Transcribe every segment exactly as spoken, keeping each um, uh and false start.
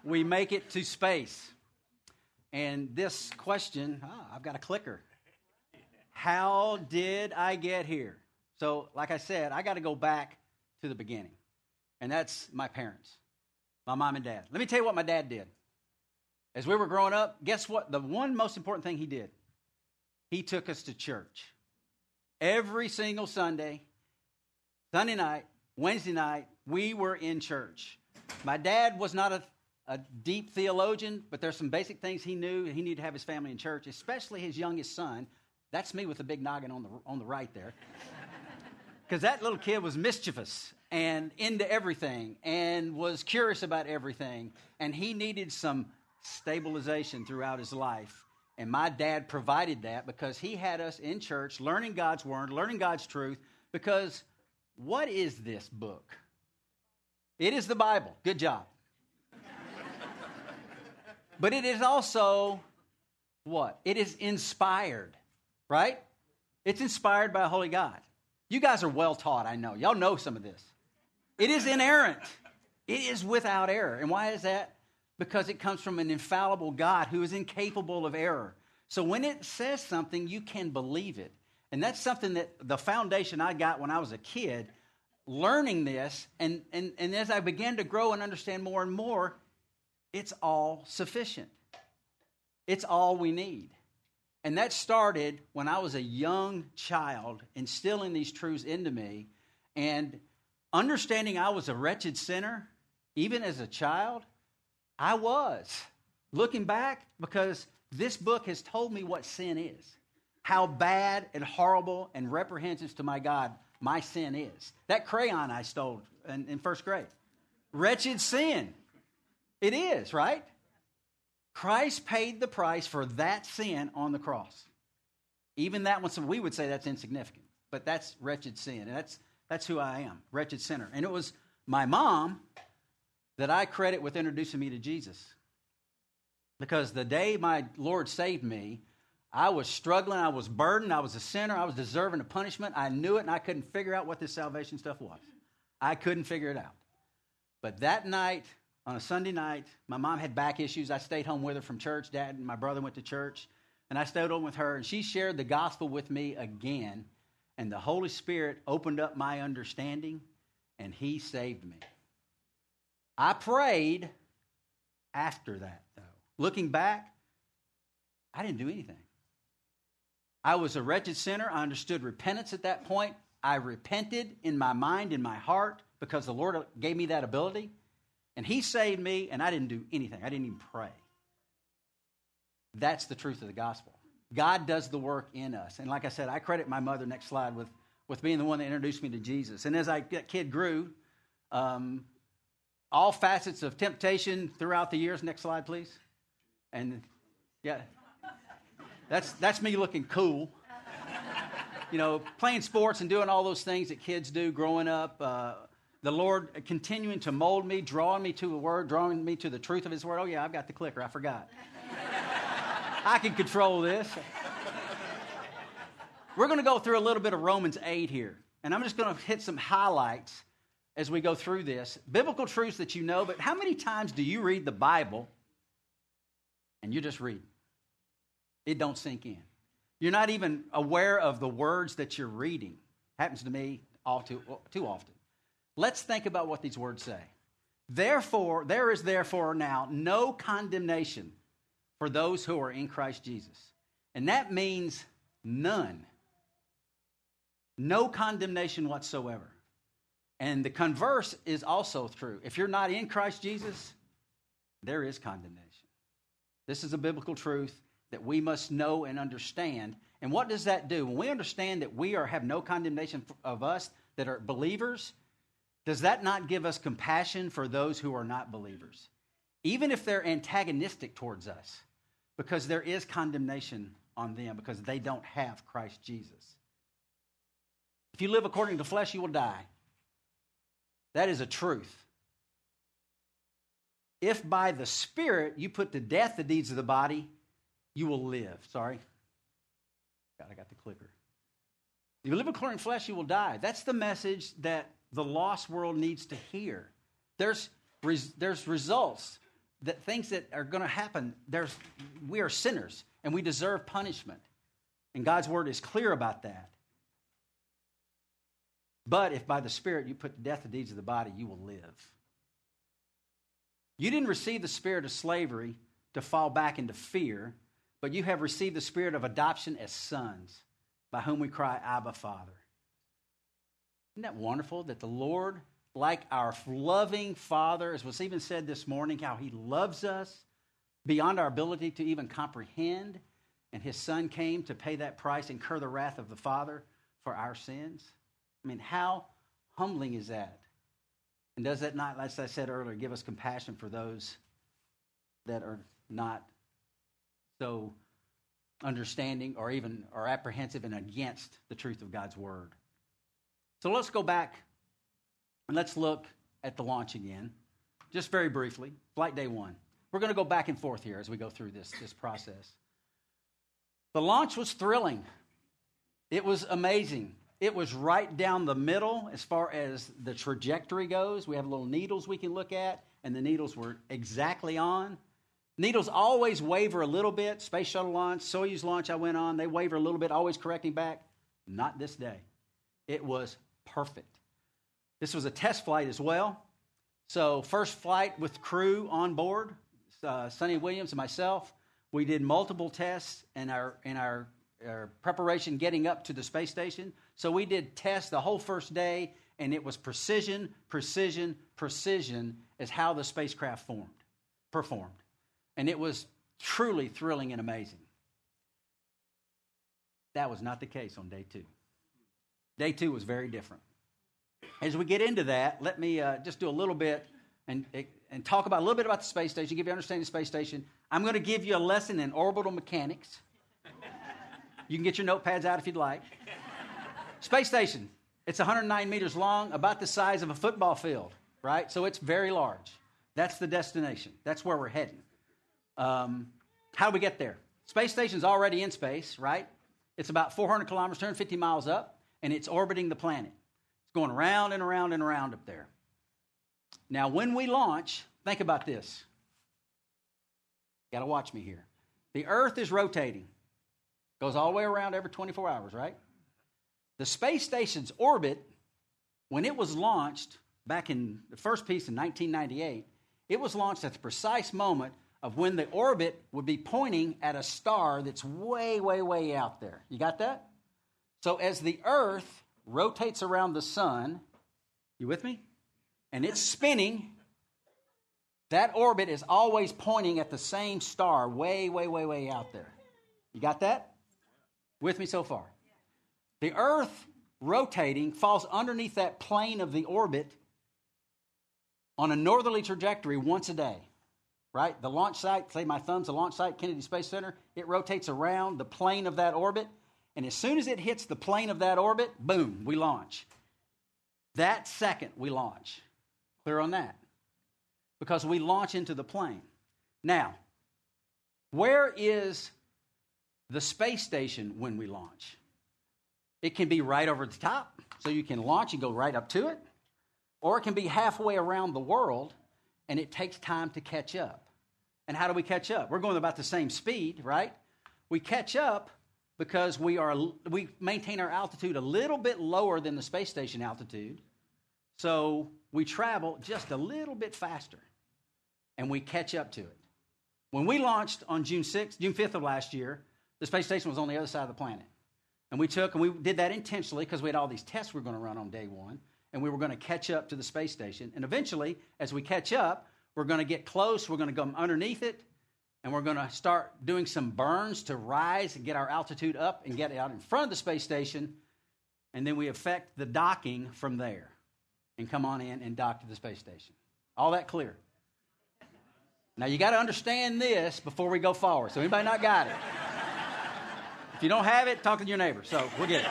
we make it to space. And this question, ah, I've got a clicker. How did I get here? So, like I said, I got to go back to the beginning. And that's my parents, my mom and dad. Let me tell you what my dad did. As we were growing up, guess what? The one most important thing he did, he took us to church. Every single Sunday, Sunday night, Wednesday night, we were in church. My dad was not a, a deep theologian, but there's some basic things he knew. He needed to have his family in church, especially his youngest son. That's me with the big noggin on the on the right there. Because that little kid was mischievous and into everything and was curious about everything. And he needed some stabilization throughout his life. And my dad provided that because he had us in church learning God's word, learning God's truth. Because what is this book? It is the Bible. Good job. But it is also what? It is inspired, right? It's inspired by a holy God. You guys are well taught, I know. Y'all know some of this. It is inerrant. It is without error. And why is that? Because it comes from an infallible God who is incapable of error. So when it says something, you can believe it. And that's something that the foundation I got when I was a kid, learning this. And, and, and as I began to grow and understand more and more, it's all sufficient. It's all we need. And that started when I was a young child, instilling these truths into me. And understanding I was a wretched sinner, even as a child, I was. Looking back, because this book has told me what sin is, how bad and horrible and reprehensible to my God my sin is. That crayon I stole in, in first grade. Wretched sin. It is, right? Christ paid the price for that sin on the cross. Even that one, so we would say that's insignificant, but that's wretched sin. And that's that's who I am, wretched sinner. And it was my mom that I credit with introducing me to Jesus. Because the day my Lord saved me, I was struggling, I was burdened, I was a sinner, I was deserving of punishment. I knew it, and I couldn't figure out what this salvation stuff was. I couldn't figure it out. But that night, on a Sunday night, my mom had back issues. I stayed home with her from church. Dad and my brother went to church, and I stayed home with her, and she shared the gospel with me again, and the Holy Spirit opened up my understanding, and He saved me. I prayed after that, though. Looking back, I didn't do anything. I was a wretched sinner. I understood repentance at that point. I repented in my mind, in my heart, because the Lord gave me that ability. And He saved me, and I didn't do anything. I didn't even pray. That's the truth of the gospel. God does the work in us. And like I said, I credit my mother, next slide, with, with being the one that introduced me to Jesus. And as I, that kid grew, um, all facets of temptation throughout the years. Next slide, please. And yeah, that's that's me looking cool. You know, playing sports and doing all those things that kids do growing up. Uh, the Lord continuing to mold me, drawing me to the Word, drawing me to the truth of His Word. Oh, yeah, I've got the clicker. I forgot. I can control this. We're going to go through a little bit of Romans eight here. And I'm just going to hit some highlights as we go through this. Biblical truths that you know, but how many times do you read the Bible and you just read? It don't sink in. You're not even aware of the words that you're reading. Happens to me all too, too often. Let's think about what these words say. Therefore, there is therefore now no condemnation for those who are in Christ Jesus. And that means none. No condemnation whatsoever. And the converse is also true. If you're not in Christ Jesus, there is condemnation. This is a biblical truth that we must know and understand. And what does that do? When we understand that we are have no condemnation of us that are believers, does that not give us compassion for those who are not believers? Even if they're antagonistic towards us, because there is condemnation on them because they don't have Christ Jesus. If you live according to the flesh, you will die. That is a truth. If by the Spirit you put to death the deeds of the body, you will live. Sorry. God, I got the clicker. If you live according to flesh, you will die. That's the message that the lost world needs to hear. There's, res, there's results. that things that are going to happen, there's, we are sinners, and we deserve punishment. And God's word is clear about that. But if by the Spirit you put to death the deeds of the body, you will live. You didn't receive the spirit of slavery to fall back into fear, but you have received the spirit of adoption as sons, by whom we cry, Abba, Father. Isn't that wonderful that the Lord, like our loving Father, as was even said this morning, how he loves us beyond our ability to even comprehend, and his Son came to pay that price, incur the wrath of the Father for our sins? I mean, how humbling is that? And does that not, as I said earlier, give us compassion for those that are not so understanding or even are apprehensive and against the truth of God's word? So let's go back and let's look at the launch again, just very briefly. Flight day one. We're going to go back and forth here as we go through this, this process. The launch was thrilling. It was amazing. It was right down the middle as far as the trajectory goes. We have little needles we can look at, and the needles were exactly on. Needles always waver a little bit. Space Shuttle launch, Soyuz launch I went on, they waver a little bit, always correcting back. Not this day. It was perfect. This was a test flight as well. So first flight with crew on board, uh, Sonny Williams and myself. We did multiple tests in our in our, our preparation getting up to the space station. So we did tests the whole first day, and it was precision, precision, precision as how the spacecraft formed, performed. And it was truly thrilling and amazing. That was not the case on day two. Day two was very different. As we get into that, let me uh, just do a little bit and, and talk about a little bit about the space station, give you an understanding of the space station. I'm going to give you a lesson in orbital mechanics. You can get your notepads out if you'd like. Space station, it's one hundred nine meters long, about the size of a football field, right? So it's very large. That's the destination. That's where we're heading. Um, how do we get there? Space station's already in space, right? It's about four hundred kilometers, two hundred fifty miles up, and it's orbiting the planet. It's going around and around and around up there. Now, when we launch, think about this. Got to watch me here. The Earth is rotating. Goes all the way around every twenty-four hours, right? The space station's orbit, when it was launched back in the first piece in nineteen ninety-eight, it was launched at the precise moment of when the orbit would be pointing at a star that's way, way, way out there. You got that? So as the Earth rotates around the sun, you with me? And it's spinning, that orbit is always pointing at the same star way, way, way, way out there. You got that? With me so far? The Earth rotating falls underneath that plane of the orbit on a northerly trajectory once a day. Right? The launch site, say my thumb's the launch site, Kennedy Space Center, it rotates around the plane of that orbit, and as soon as it hits the plane of that orbit, boom, we launch. That second, we launch. Clear on that? Because we launch into the plane. Now, where is the space station when we launch? It can be right over the top, so you can launch and go right up to it, or it can be halfway around the world, and it takes time to catch up. And how do we catch up? We're going about the same speed, right? We catch up because we are we maintain our altitude a little bit lower than the space station altitude. So we travel just a little bit faster, and we catch up to it. When we launched on June sixth, June fifth of last year, the space station was on the other side of the planet. And we took, and we did that intentionally because we had all these tests we were going to run on day one, and we were going to catch up to the space station. And eventually, as we catch up, we're going to get close, we're going to go underneath it, and we're going to start doing some burns to rise and get our altitude up and get out in front of the space station, and then we effect the docking from there and come on in and dock to the space station. All that clear? Now, you got to understand this before we go forward. So anybody not got it? If you don't have it, talk to your neighbor. So we'll get it.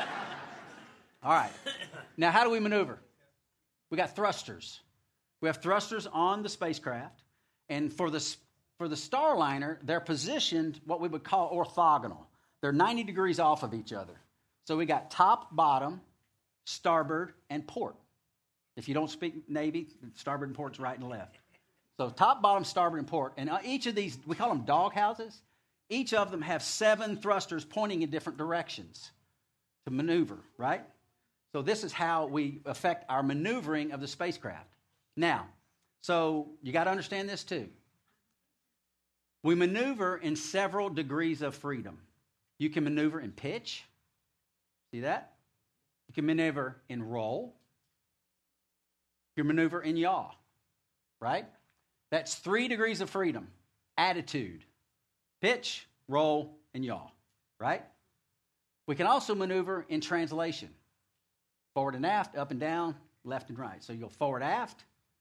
All right. Now, how do we maneuver? We got thrusters. We have thrusters on the spacecraft, and for the for the Starliner, they're positioned what we would call orthogonal. They're ninety degrees off of each other. So we got top, bottom, starboard, and port. If you don't speak Navy, starboard and port's right and left. So top, bottom, starboard, and port. And each of these, we call them dog houses. Each of them have seven thrusters pointing in different directions to maneuver, right? So this is how we affect our maneuvering of the spacecraft. Now, so you got to understand this too. We maneuver in several degrees of freedom. You can maneuver in pitch. See that? You can maneuver in roll. You can maneuver in yaw, right? That's three degrees of freedom. Attitude, pitch, roll, and yaw, right? We can also maneuver in translation. Forward and aft, up and down, left and right. So you'll forward aft,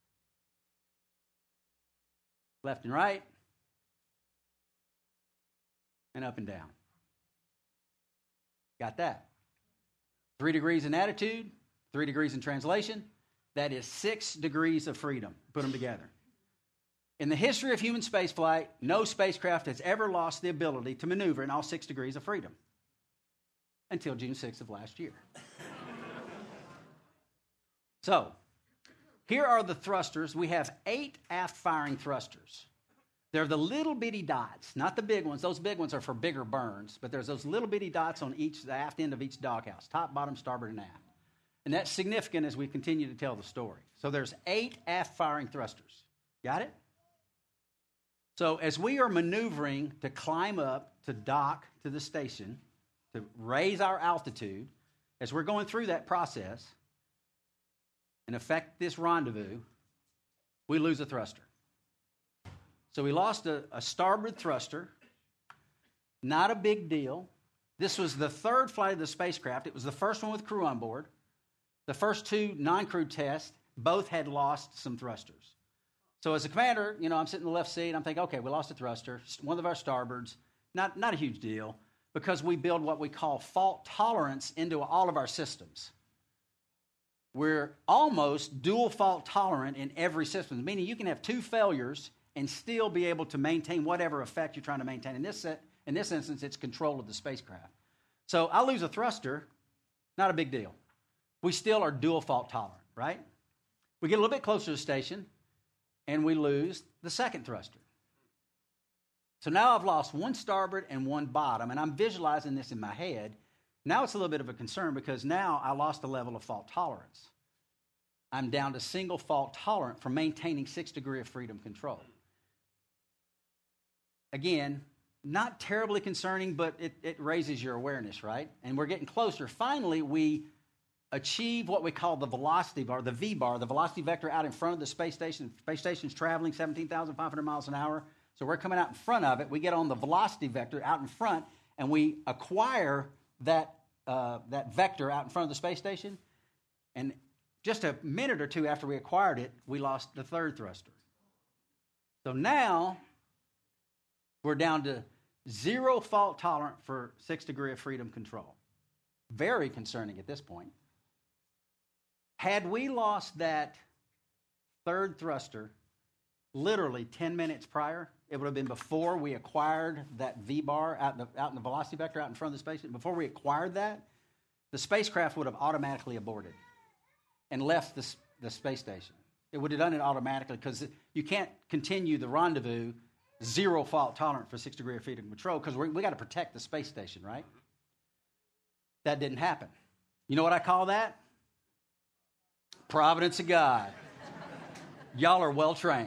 left and right, and up and down. Got that? Three degrees in attitude, three degrees in translation. That is six degrees of freedom. Put them together. In the history of human spaceflight, no spacecraft has ever lost the ability to maneuver in all six degrees of freedom until June sixth of last year. So, here are the thrusters. We have eight aft-firing thrusters. They're the little bitty dots, not the big ones. Those big ones are for bigger burns, but there's those little bitty dots on each, the aft end of each doghouse, top, bottom, starboard, and aft. And that's significant as we continue to tell the story. So there's eight aft-firing thrusters. Got it? So as we are maneuvering to climb up, to dock to the station, to raise our altitude, as we're going through that process and affect this rendezvous, we lose a thruster. So we lost a, a starboard thruster. Not a big deal. This was the third flight of the spacecraft. It was the first one with crew on board. The first two non-crew tests, both had lost some thrusters. So as a commander, you know, I'm sitting in the left seat. I'm thinking, okay, we lost a thruster, one of our starboards. Not, not a huge deal because we build what we call fault tolerance into all of our systems. We're almost dual fault tolerant in every system, meaning you can have two failures and still be able to maintain whatever effect you're trying to maintain. In this, set, in this instance, it's control of the spacecraft. So I lose a thruster, not a big deal. We still are dual fault tolerant, right? We get a little bit closer to the station, and we lose the second thruster. So now I've lost one starboard and one bottom, and I'm visualizing this in my head. Now it's a little bit of a concern because now I lost a level of fault tolerance. I'm down to single fault tolerant for maintaining six degree of freedom control. Again, not terribly concerning, but it, it raises your awareness, right? And we're getting closer. Finally, we achieve what we call the velocity bar, the V bar, the velocity vector out in front of the space station. The space station's traveling seventeen thousand five hundred miles an hour. So we're coming out in front of it. We get on the velocity vector out in front, and we acquire that, uh, that vector out in front of the space station. And just a minute or two after we acquired it, we lost the third thruster. So now we're down to zero fault tolerant for six degree of freedom control. Very concerning at this point. Had we lost that third thruster literally ten minutes prior, it would have been before we acquired that V-bar out in, the, out in the velocity vector out in front of the spaceship. Before we acquired that, the spacecraft would have automatically aborted and left the, the space station. It would have done it automatically because you can't continue the rendezvous zero fault tolerant for six degree of freedom control because we got to protect the space station, right? That didn't happen. You know what I call that? Providence of God. Y'all are well trained.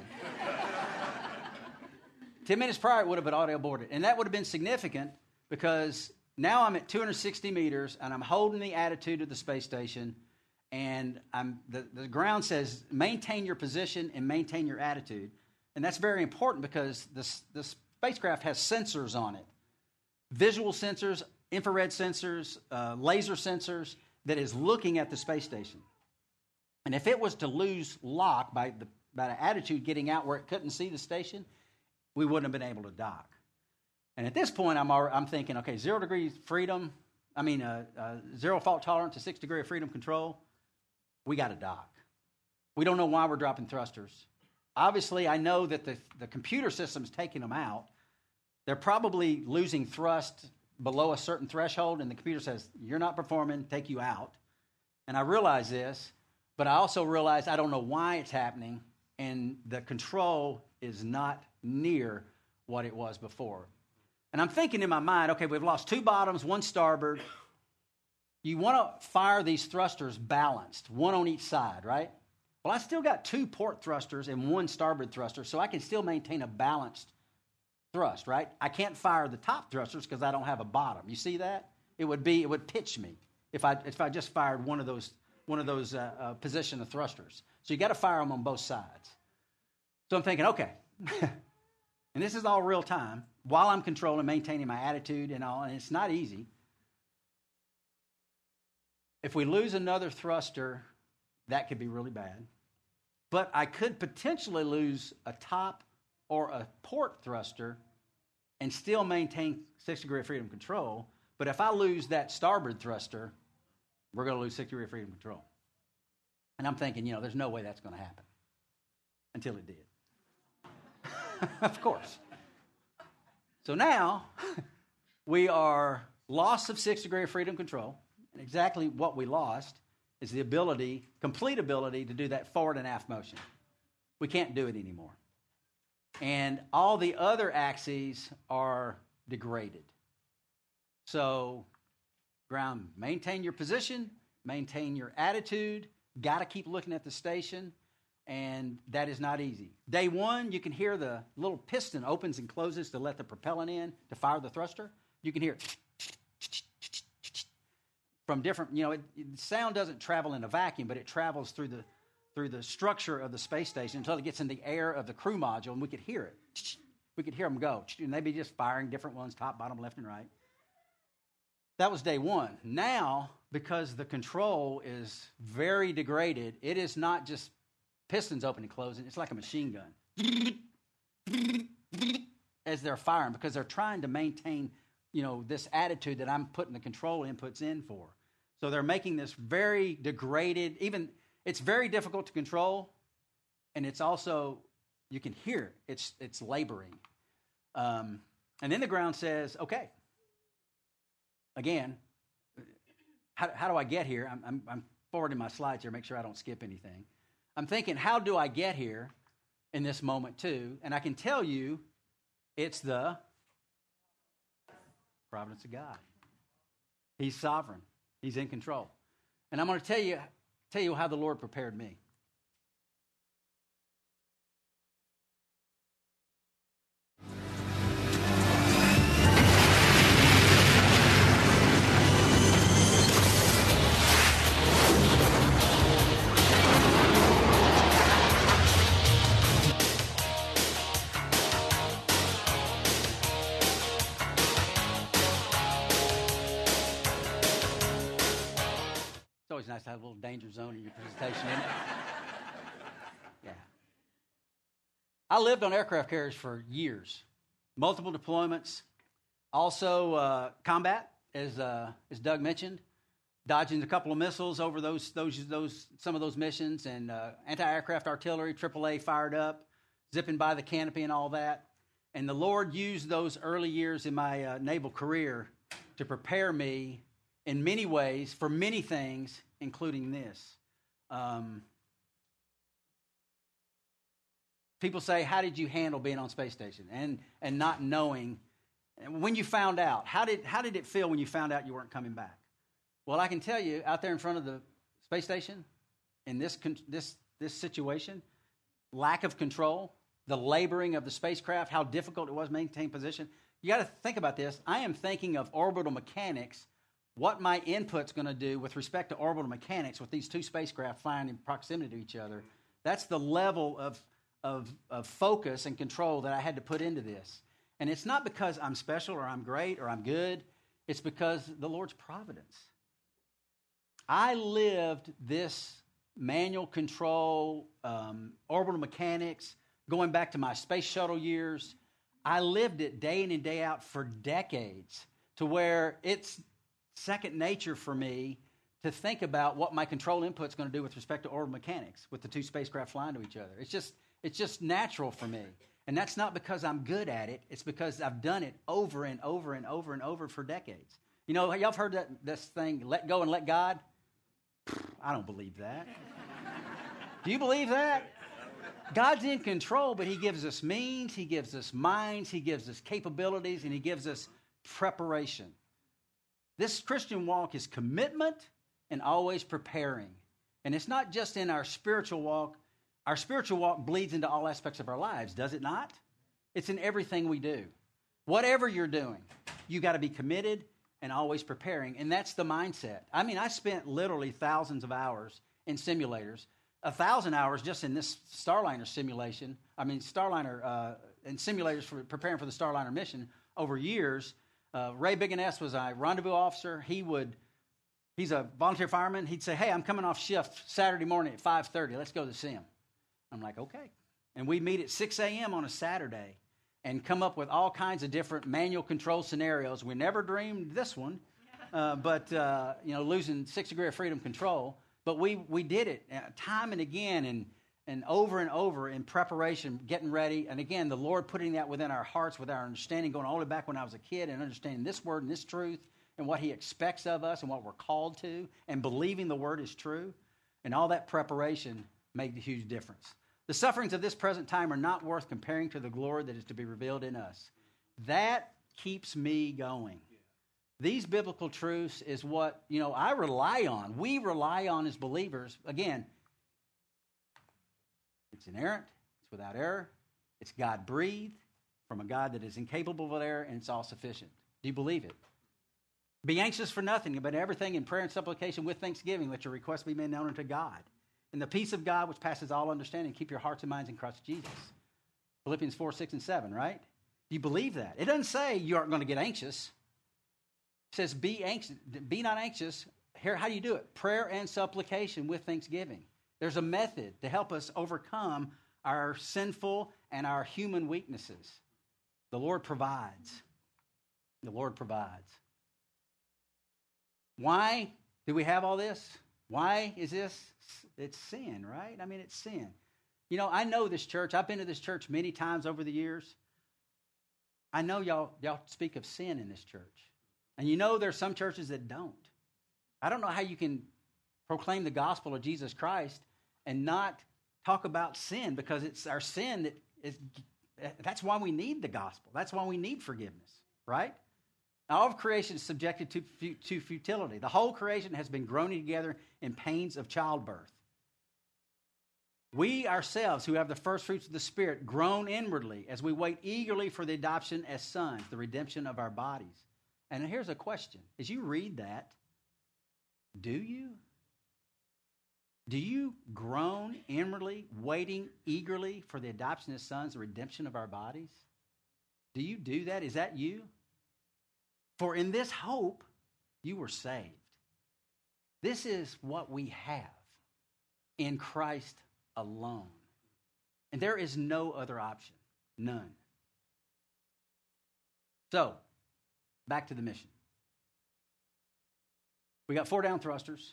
Ten minutes prior, it would have been auto aborted. And that would have been significant because now I'm at two hundred sixty meters and I'm holding the attitude of the space station. And I'm the, the ground says maintain your position and maintain your attitude. And that's very important because this, the spacecraft has sensors on it. Visual sensors, infrared sensors, uh, laser sensors that is looking at the space station. And if it was to lose lock by the by the attitude getting out where it couldn't see the station, we wouldn't have been able to dock. And at this point, I'm already, I'm thinking, okay, zero degrees freedom, I mean, uh, uh, zero fault tolerance to six degree of freedom control, we got to dock. We don't know why we're dropping thrusters. Obviously, I know that the, the computer system's taking them out. They're probably losing thrust below a certain threshold, and the computer says, you're not performing, take you out. And I realize this, but I also realize I don't know why it's happening. and the control is not near what it was before. And I'm thinking in my mind, okay, we've lost two bottoms, one starboard. You want to fire these thrusters balanced, one on each side, right? Well, I still got two port thrusters and one starboard thruster, so I can still maintain a balanced thrust, right? I can't fire the top thrusters because I don't have a bottom. You see that? It would be, it would pitch me if I if I just fired one of those one of those uh, uh, position of thrusters. So you got to fire them on both sides. So I'm thinking, okay, and this is all real time while I'm controlling, maintaining my attitude and all, and it's not easy. If we lose another thruster, that could be really bad. But I could potentially lose a top or a port thruster and still maintain six degree of freedom control. But if I lose that starboard thruster, we're going to lose six degree of freedom control. And I'm thinking, you know, there's no way that's going to happen. Until it did. Of course. So now, we are loss of six degree of freedom control. And exactly what we lost is the ability, complete ability, to do that forward and aft motion. We can't do it anymore. And all the other axes are degraded. So, ground, maintain your position, maintain your attitude, got to keep looking at the station, and that is not easy. Day one, you can hear the little piston opens and closes to let the propellant in to fire the thruster. You can hear from different, you know, it, it, sound doesn't travel in a vacuum, but it travels through the through the structure of the space station until it gets in the air of the crew module, and we could hear it. We could hear them go, and they'd be just firing different ones, top, bottom, left, and right. That was day one. Now, because the control is very degraded, it is not just pistons open and closing. It's like a machine gun as they're firing, because they're trying to maintain, you know, this attitude that I'm putting the control inputs in for. So they're making this very degraded, even, it's very difficult to control, and it's also, you can hear it. It's, it's laboring. Um, and then the ground says, okay, again, how, how do I get here? I'm, I'm, I'm forwarding my slides here, make sure I don't skip anything. I'm thinking, how do I get here in this moment too? And I can tell you, it's the providence of God. He's sovereign. He's in control. And I'm going to tell you, tell you how the Lord prepared me. It's always nice to have a little danger zone in your presentation, isn't it? Yeah. I lived on aircraft carriers for years, multiple deployments, also uh, combat, as uh, as Doug mentioned, dodging a couple of missiles over those those those some of those missions, and uh, anti-aircraft artillery, triple A fired up, zipping by the canopy and all that. And the Lord used those early years in my uh, naval career to prepare me in many ways for many things, including this. Um, people say, how did you handle being on space station and and not knowing when you found out? How did how did it feel when you found out you weren't coming back? Well, I can tell you, out there in front of the space station, in this this this situation, lack of control, the laboring of the spacecraft, how difficult it was to maintain position. You got to think about this. I am thinking of orbital mechanics, what my input's going to do with respect to orbital mechanics with these two spacecraft flying in proximity to each other. That's the level of, of, of focus and control that I had to put into this. And it's not because I'm special or I'm great or I'm good. It's because the Lord's providence. I lived this manual control, um, orbital mechanics, going back to my space shuttle years. I lived it day in and day out for decades, to where it's second nature for me to think about what my control input's going to do with respect to orbital mechanics with the two spacecraft flying to each other. It's just it's just natural for me. And that's not because I'm good at it. It's because I've done it over and over and over and over for decades. You know, y'all have heard that this thing, let go and let God? I don't believe that. Do you believe that? God's in control, but he gives us means, he gives us minds, he gives us capabilities, and he gives us preparation. This Christian walk is commitment and always preparing. And it's not just in our spiritual walk. Our spiritual walk bleeds into all aspects of our lives, does it not? It's in everything we do. Whatever you're doing, you got to be committed and always preparing. And that's the mindset. I mean, I spent literally thousands of hours in simulators. A thousand hours just in this Starliner simulation. I mean, Starliner uh, and simulators for preparing for the Starliner mission over years. Uh, Ray Biggin-S was a rendezvous officer. He would, he's a volunteer fireman. He'd say, hey, I'm coming off shift Saturday morning at five thirty. Let's go to the sim. I'm like, okay. And we meet at six a.m. on a Saturday and come up with all kinds of different manual control scenarios. We never dreamed this one, uh, but, uh, you know, losing six degree of freedom control. But we we did it time and again and, and over and over in preparation, getting ready. And again, the Lord putting that within our hearts, with our understanding, going all the way back when I was a kid and understanding this word and this truth and what he expects of us and what we're called to and believing the word is true. And all that preparation made a huge difference. The sufferings of this present time are not worth comparing to the glory that is to be revealed in us. That keeps me going. These biblical truths is what, you know, I rely on. We rely on as believers. Again, it's inerrant. It's without error. It's God-breathed from a God that is incapable of error, and it's all sufficient. Do you believe it? Be anxious for nothing, but everything in prayer and supplication with thanksgiving, let your requests be made known unto God. And the peace of God, which passes all understanding, keep your hearts and minds in Christ Jesus. Philippians four, six, and seven, right? Do you believe that? It doesn't say you aren't going to get anxious. It says, be anxious, be not anxious. Here, how do you do it? Prayer and supplication with thanksgiving. There's a method to help us overcome our sinful and our human weaknesses. The Lord provides. The Lord provides. Why do we have all this? Why is this? It's sin, right? I mean, it's sin. You know, I know this church. I've been to this church many times over the years. I know y'all, y'all speak of sin in this church. And you know there's some churches that don't. I don't know how you can proclaim the gospel of Jesus Christ and not talk about sin, because it's our sin that is, that's why we need the gospel. That's why we need forgiveness, right? All of creation is subjected to, to futility. The whole creation has been groaning together in pains of childbirth. We ourselves, who have the first fruits of the Spirit, groan inwardly as we wait eagerly for the adoption as sons, the redemption of our bodies. And here's a question. As you read that, do you? Do you groan inwardly, waiting eagerly for the adoption as sons, the redemption of our bodies? Do you do that? Is that you? For in this hope, you were saved. This is what we have in Christ alone. And there is no other option. None. So, back to the mission. We got four down thrusters.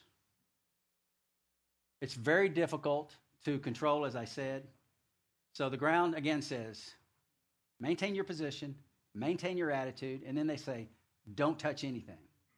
It's very difficult to control, as I said. So the ground, again, says, maintain your position, maintain your attitude, and then they say, don't touch anything.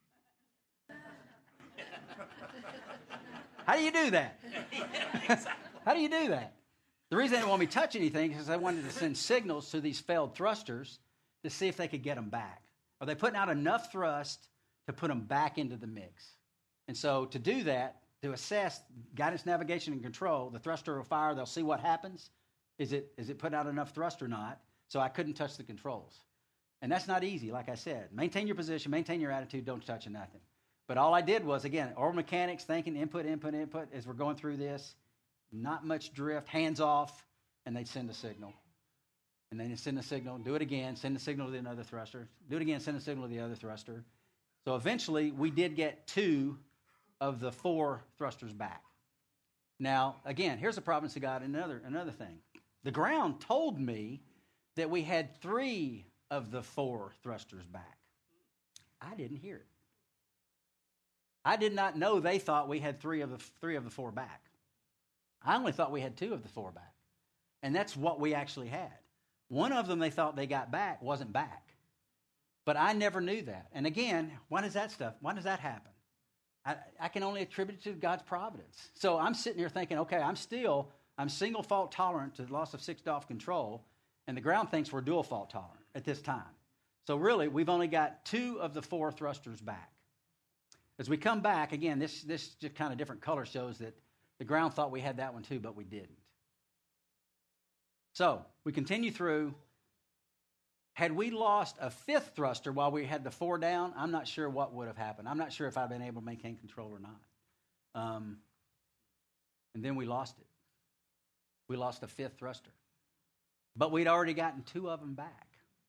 How do you do that? How do you do that? The reason they didn't want me to touch anything is because I wanted to send signals to these failed thrusters to see if they could get them back. Are they putting out enough thrust to put them back into the mix? And so to do that, to assess guidance, navigation, and control, the thruster will fire. They'll see what happens. Is it is it putting out enough thrust or not? So I couldn't touch the controls. And that's not easy, like I said. Maintain your position, maintain your attitude, don't touch nothing. But all I did was, again, oral mechanics, thinking, input, input, input, as we're going through this. Not much drift, hands off, and they'd send a signal. And then they'd send a signal, do it again, send a signal to another thruster, do it again, send a signal to the other thruster. So eventually, we did get two of the four thrusters back. Now, again, here's the providence of God, another, another thing. The ground told me that we had three of the four thrusters back. I didn't hear it. I did not know they thought we had three of the three of the four back. I only thought we had two of the four back. And that's what we actually had. One of them they thought they got back wasn't back. But I never knew that. And again, why does that stuff, why does that happen? I, I can only attribute it to God's providence. So I'm sitting here thinking, okay, I'm still I'm single fault tolerant to the loss of six D O F control, and the ground thinks we're dual fault tolerant at this time. So really, we've only got two of the four thrusters back. As we come back, again, this, this just kind of different color shows that the ground thought we had that one too, but we didn't. So we continue through. Had we lost a fifth thruster while we had the four down, I'm not sure what would have happened. I'm not sure if I'd been able to maintain control or not. Um, and then we lost it. We lost the fifth thruster. But we'd already gotten two of them back.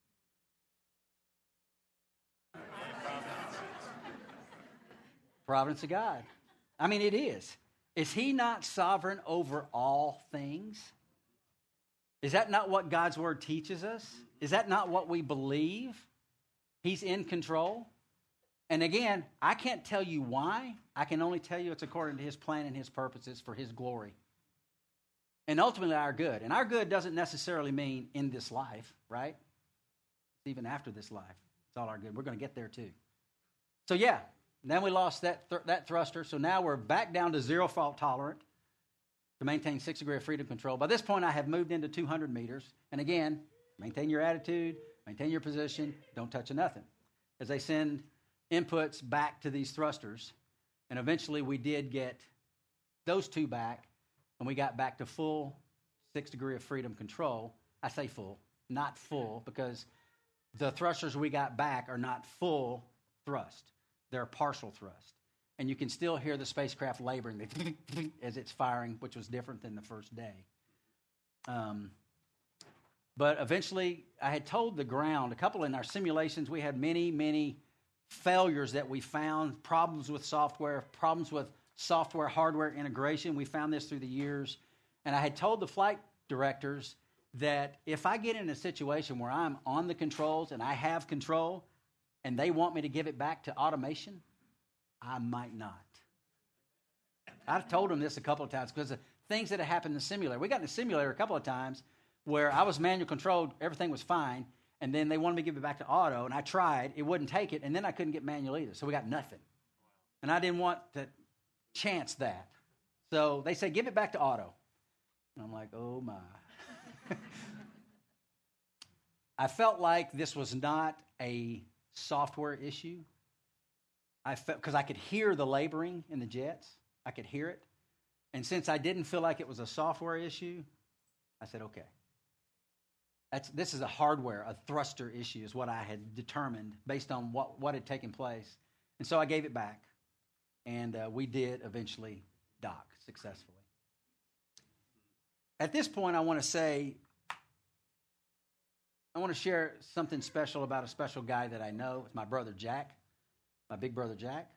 Providence of God. I mean, it is. Is he not sovereign over all things? Is that not what God's word teaches us? Is that not what we believe? He's in control. And again, I can't tell you why. I can only tell you it's according to his plan and his purposes for his glory. And ultimately our good. And our good doesn't necessarily mean in this life, right? It's even after this life. It's all our good. We're going to get there too. So yeah, then we lost that, th- that thruster. So now we're back down to zero fault tolerant to maintain six degree of freedom control. By this point, I have moved into two hundred meters. And again, maintain your attitude, maintain your position, don't touch a nothing. As they send inputs back to these thrusters, and eventually we did get those two back, and we got back to full six degree of freedom control. I say full, not full, because the thrusters we got back are not full thrust. They're partial thrust. And you can still hear the spacecraft laboring as it's firing, which was different than the first day. Um, but eventually, I had told the ground, a couple in our simulations, we had many, many failures that we found, problems with software, problems with software, hardware integration. We found this through the years. And I had told the flight directors that if I get in a situation where I'm on the controls and I have control and they want me to give it back to automation, I might not. I've told them this a couple of times because of things that have happened in the simulator. We got in the simulator a couple of times where I was manual controlled, everything was fine, and then they wanted me to give it back to auto, and I tried, it wouldn't take it, and then I couldn't get manual either, so we got nothing. And I didn't want to chance that. So they said, give it back to auto. And I'm like, oh my. I felt like this was not a software issue. I felt, because I could hear the laboring in the jets. I could hear it. And since I didn't feel like it was a software issue, I said, okay. That's, this is a hardware, a thruster issue is what I had determined based on what, what had taken place. And so I gave it back. And uh, we did eventually dock successfully. At this point, I want to say, I want to share something special about a special guy that I know. It's my brother Jack, my big brother Jack.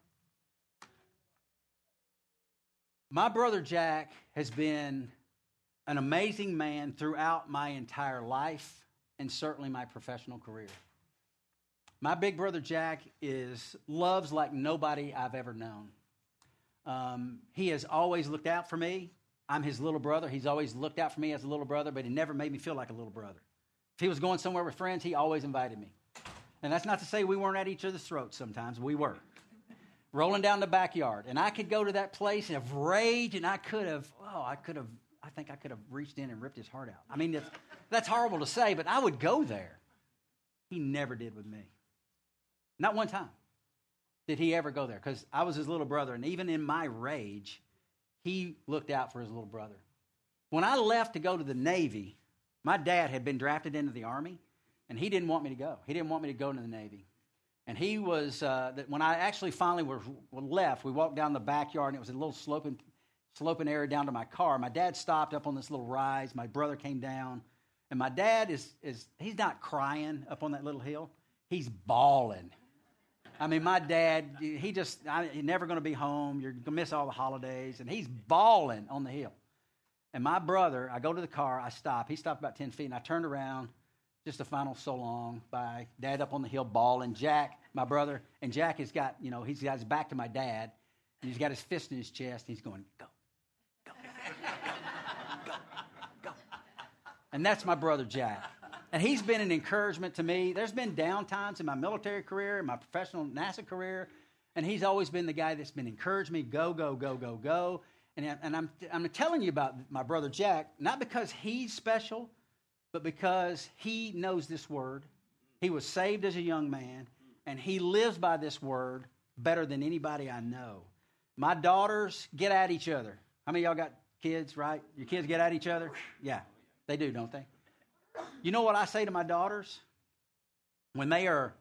My brother Jack has been an amazing man throughout my entire life and certainly my professional career. My big brother Jack is loves like nobody I've ever known. Um, he has always looked out for me. I'm his little brother. He's always looked out for me as a little brother, but he never made me feel like a little brother. If he was going somewhere with friends, he always invited me. And that's not to say we weren't at each other's throats sometimes. We were. Rolling down the backyard. And I could go to that place of rage, and I could have, oh, I could have, I think I could have reached in and ripped his heart out. I mean, that's, that's horrible to say, but I would go there. He never did with me. Not one time did he ever go there, because I was his little brother, and even in my rage, he looked out for his little brother. When I left to go to the Navy, my dad had been drafted into the Army, and he didn't want me to go. He didn't want me to go into the Navy. And he was, uh, that when I actually finally were, were left, we walked down the backyard, and it was a little sloping, sloping area down to my car. My dad stopped up on this little rise. My brother came down. And my dad is, is he's not crying up on that little hill. He's bawling. I mean, my dad, he just, I, he's never going to be home. You're going to miss all the holidays. And he's bawling on the hill. And my brother, I go to the car, I stop. He stopped about ten feet, and I turned around, just a final so long, bye. Dad up on the hill bawling. Jack, my brother, and Jack has got, you know, he's got his back to my dad, and he's got his fist in his chest, and he's going, go, go, go, go. And that's my brother Jack. And he's been an encouragement to me. There's been down times in my military career, in my professional NASA career, and he's always been the guy that's been encouraged me, go, go, go, go, go. And, and I'm, I'm telling you about my brother Jack, not because he's special, but because he knows this word. He was saved as a young man, and he lives by this word better than anybody I know. My daughters get at each other. How many of y'all got kids, right? Your kids get at each other? Yeah, they do, don't they? You know what I say to my daughters? When they are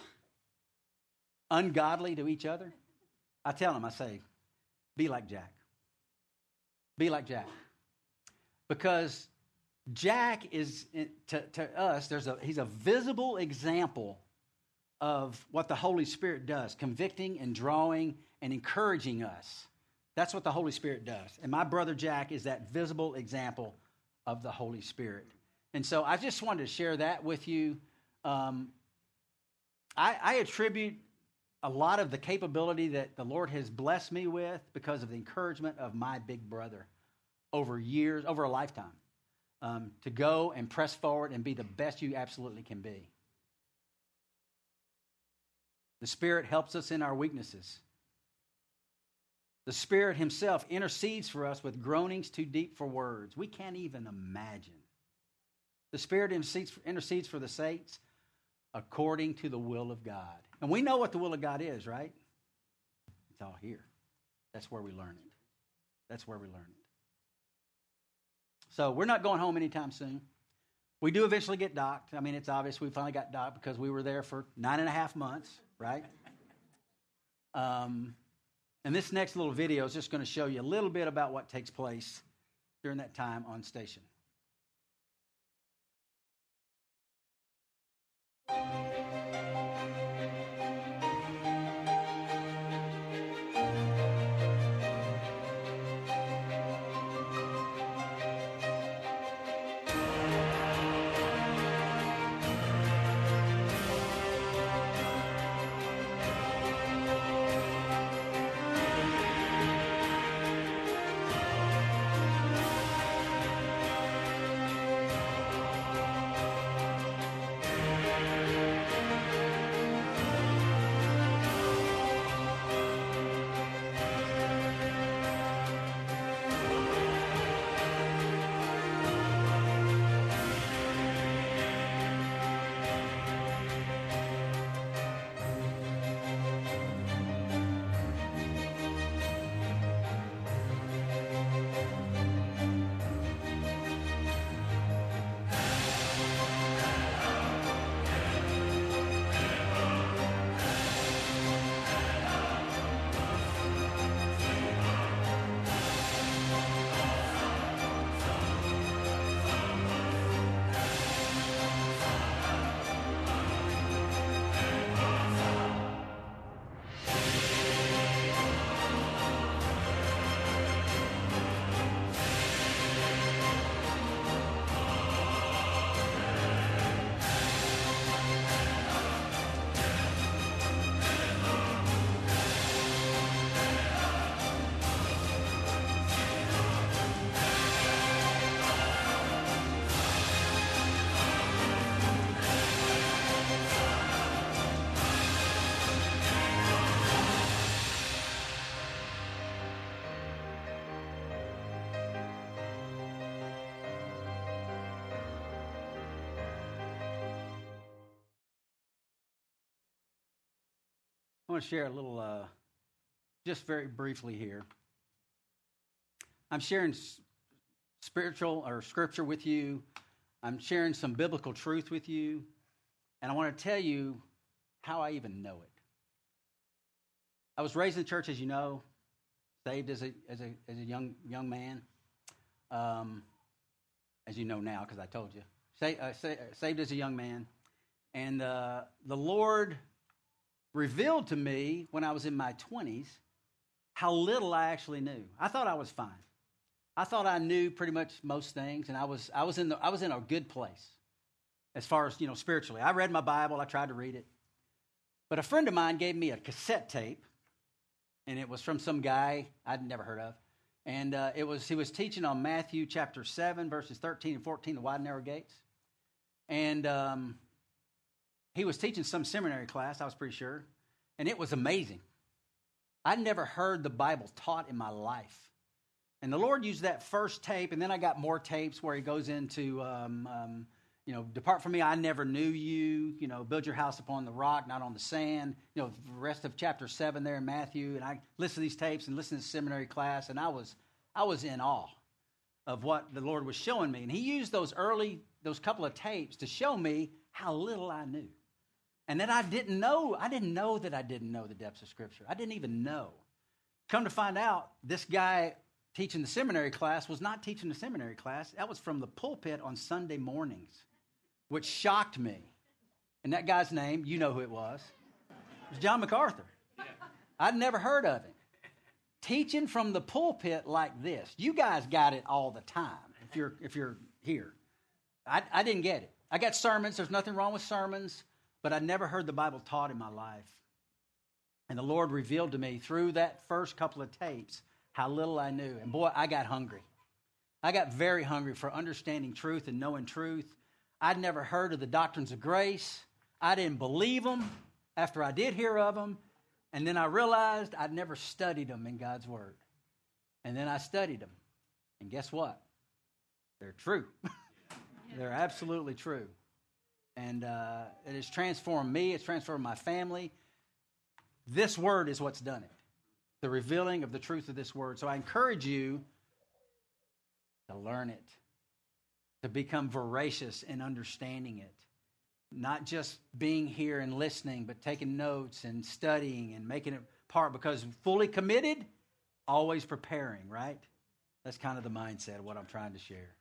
ungodly to each other, I tell them, I say, be like Jack. Be like Jack. Because Jack is, to, to us, there's a, he's a visible example of what the Holy Spirit does, convicting and drawing and encouraging us. That's what the Holy Spirit does. And my brother Jack is that visible example of the Holy Spirit. And so I just wanted to share that with you. Um, I, I attribute a lot of the capability that the Lord has blessed me with because of the encouragement of my big brother over years, over a lifetime, um, to go and press forward and be the best you absolutely can be. The Spirit helps us in our weaknesses. The Spirit himself intercedes for us with groanings too deep for words. We can't even imagine. The Spirit intercedes, intercedes for the saints according to the will of God. And we know what the will of God is, right? It's all here. That's where we learn it. That's where we learn it. So we're not going home anytime soon. We do eventually get docked. I mean, it's obvious we finally got docked because we were there for nine and a half months, right? Um, and this next little video is just going to show you a little bit about what takes place during that time on station. I want to share a little, uh, just very briefly here. I'm sharing s- spiritual or scripture with you. I'm sharing some biblical truth with you. And I want to tell you how I even know it. I was raised in church, as you know, saved as a as a as a young young man, um, as you know now because I told you. Sa- uh, sa- saved as a young man, and uh, the Lord revealed to me when I was in my twenties how little I actually knew. I thought I was fine. I thought I knew pretty much most things, and I was I was in the I was in a good place as far as, you know, spiritually. I read my Bible. I tried to read it, but a friend of mine gave me a cassette tape, and it was from some guy I'd never heard of, and uh, it was he was teaching on Matthew chapter seven verses thirteen and fourteen, the wide and narrow gates, and um, he was teaching some seminary class, I was pretty sure, and it was amazing. I'd never heard the Bible taught in my life. And the Lord used that first tape, and then I got more tapes where he goes into, um, um, you know, depart from me, I never knew you, you know, build your house upon the rock, not on the sand, you know, the rest of chapter seven there in Matthew. And I listened to these tapes and listened to seminary class, and I was, I was in awe of what the Lord was showing me. And he used those early, those couple of tapes to show me how little I knew. And that I didn't know, I didn't know that I didn't know the depths of Scripture. I didn't even know. Come to find out, this guy teaching the seminary class was not teaching the seminary class. That was from the pulpit on Sunday mornings, which shocked me. And that guy's name, you know who it was. It was John MacArthur. I'd never heard of him. Teaching from the pulpit like this. You guys got it all the time if you're, if you're here. I, I didn't get it. I got sermons. There's nothing wrong with sermons, but I'd never heard the Bible taught in my life. And the Lord revealed to me through that first couple of tapes how little I knew. And boy, I got hungry. I got very hungry for understanding truth and knowing truth. I'd never heard of the doctrines of grace. I didn't believe them after I did hear of them. And then I realized I'd never studied them in God's Word. And then I studied them. And guess what? They're true. They're absolutely true. And uh, it has transformed me. It's transformed my family. This Word is what's done it. The revealing of the truth of this Word. So I encourage you to learn it, to become voracious in understanding it. Not just being here and listening, but taking notes and studying and making it part, because fully committed, always preparing, right? That's kind of the mindset of what I'm trying to share.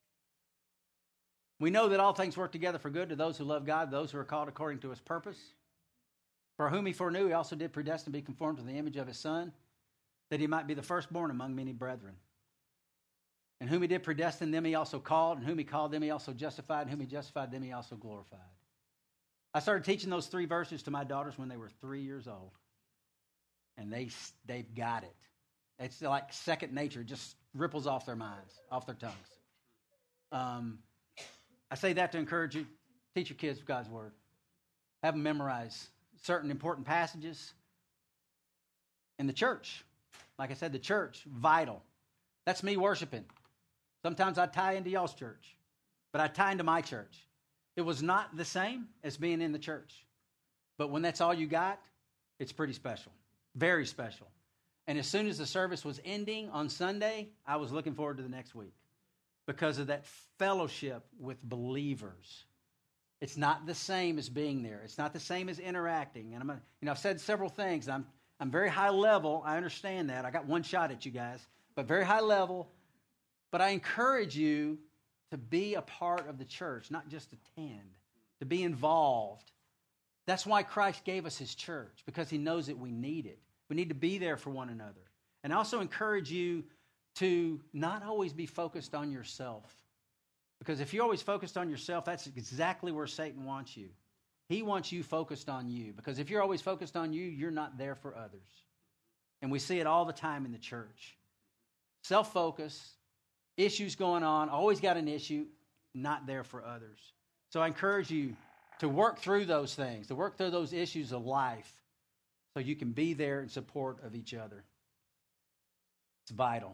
We know that all things work together for good to those who love God, those who are called according to His purpose. For whom He foreknew, He also did predestine to be conformed to the image of His Son, that He might be the firstborn among many brethren. And whom He did predestine, them He also called, and whom He called, them He also justified, and whom He justified, them He also glorified. I started teaching those three verses to my daughters when they were three years old, and they, they've got it. It's like second nature. It just ripples off their minds, off their tongues. Um, I say that to encourage you. Teach your kids God's Word. Have them memorize certain important passages. In the church, like I said, the church, vital. That's me worshiping. Sometimes I tie into y'all's church, but I tie into my church. It was not the same as being in the church. But when that's all you got, it's pretty special. Very special. And as soon as the service was ending on Sunday, I was looking forward to the next week because of that fellowship with believers. It's not the same as being there. It's not the same as interacting. And I'm, gonna, you know, I've said several things. I'm, I'm very high level. I understand that. I got one shot at you guys, but very high level. But I encourage you to be a part of the church, not just attend, to be involved. That's why Christ gave us His church, because He knows that we need it. We need to be there for one another. And I also encourage you to not always be focused on yourself. Because if you're always focused on yourself, that's exactly where Satan wants you. He wants you focused on you. Because if you're always focused on you, you're not there for others. And we see it all the time in the church. Self-focus, issues going on, always got an issue, not there for others. So I encourage you to work through those things, to work through those issues of life so you can be there in support of each other. It's vital.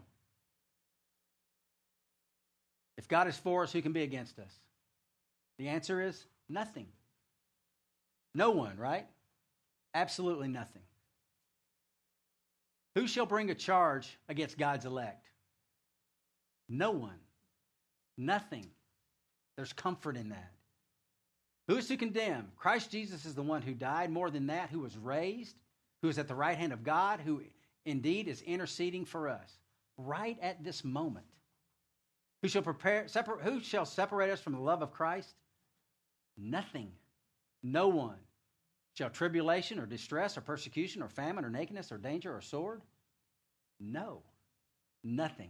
If God is for us, who can be against us? The answer is nothing. No one, right? Absolutely nothing. Who shall bring a charge against God's elect? No one. Nothing. There's comfort in that. Who is to condemn? Christ Jesus is the one who died. More than that, who was raised, who is at the right hand of God, who indeed is interceding for us right at this moment. Who shall prepare? Separ- who shall separate us from the love of Christ? Nothing. No one. Shall tribulation or distress or persecution or famine or nakedness or danger or sword? No. Nothing.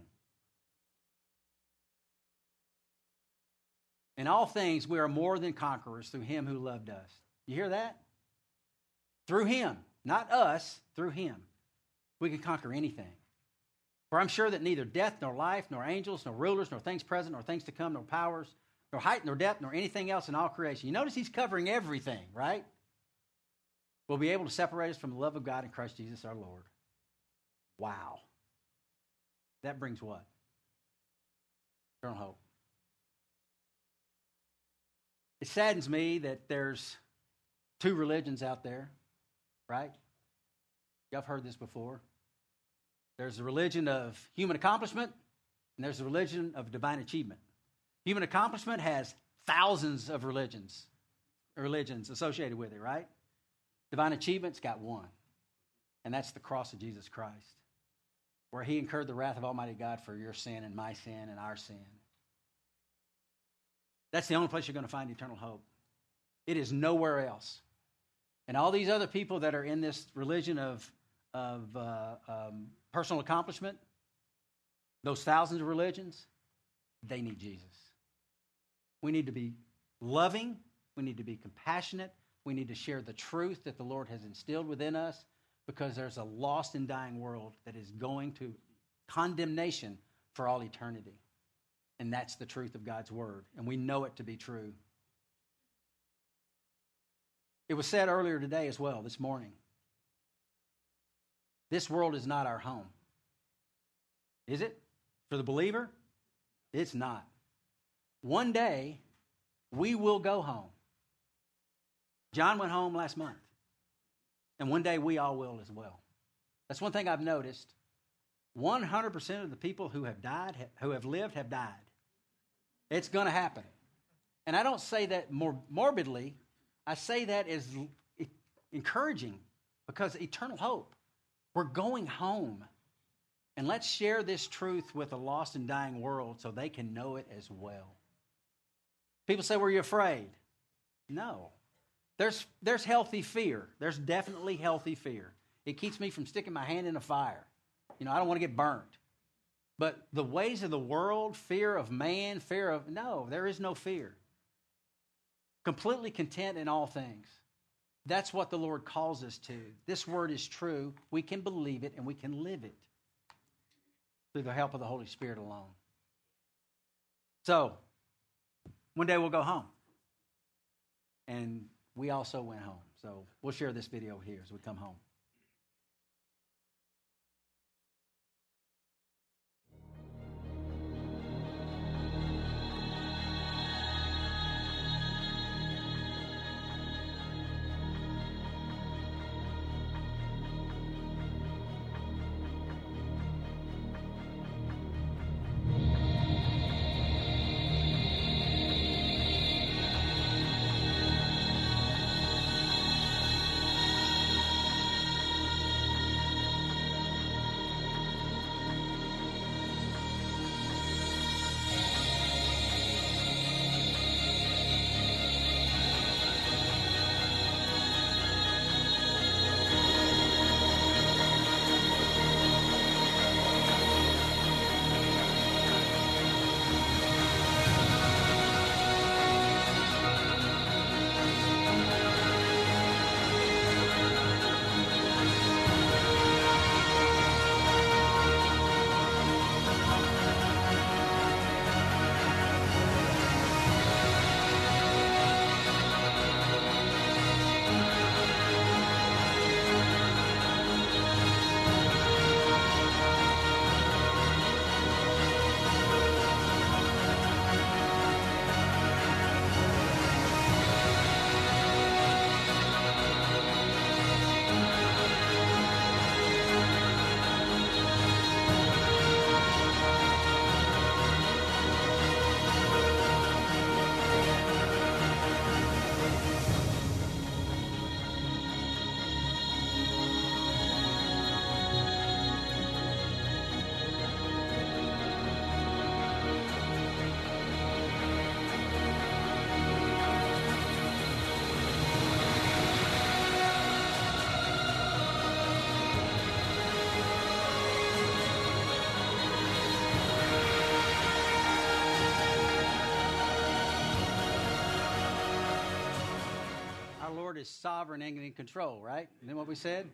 In all things, we are more than conquerors through Him who loved us. You hear that? Through Him. Not us, through Him. We can conquer anything. For I'm sure that neither death, nor life, nor angels, nor rulers, nor things present, nor things to come, nor powers, nor height, nor depth, nor anything else in all creation. You notice He's covering everything, right? Will be able to separate us from the love of God in Christ Jesus our Lord. Wow. that brings what? Eternal hope. It saddens me that there's two religions out there, right? Y'all have heard this before. There's the religion of human accomplishment, and there's the religion of divine achievement. Human accomplishment has thousands of religions, religions associated with it, right? Divine achievement's got one, and that's the cross of Jesus Christ, where he incurred the wrath of Almighty God for your sin and my sin and our sin. That's the only place you're going to find eternal hope. It is nowhere else. And all these other people that are in this religion of, of uh, um, personal accomplishment, those thousands of religions, they need Jesus. We need to be loving. We need to be compassionate. We need to share the truth that the Lord has instilled within us, because there's a lost and dying world that is going to condemnation for all eternity. And that's the truth of God's word. And we know it to be true. It was said earlier today as well, this morning. This world is not our home. Is it? For the believer? It's not. One day, we will go home. John went home last month. And one day we all will as well. That's one thing I've noticed. one hundred percent of the people who have died, who have lived, have died. It's going to happen. And I don't say that more morbidly. I say that as encouraging, because eternal hope. We're going home. And let's share this truth with a lost and dying world so they can know it as well. People say, were you afraid? No. There's, there's healthy fear. There's definitely healthy fear. It keeps me from sticking my hand in a fire. You know, I don't want to get burnt. But the ways of the world, fear of man, fear of... No, there is no fear. Completely content in all things. That's what the Lord calls us to. This word is true. We can believe it and we can live it through the help of the Holy Spirit alone. So, one day we'll go home. And we also went home. So we'll share this video here as we come home. Is sovereign and in control, right? Isn't that what we said?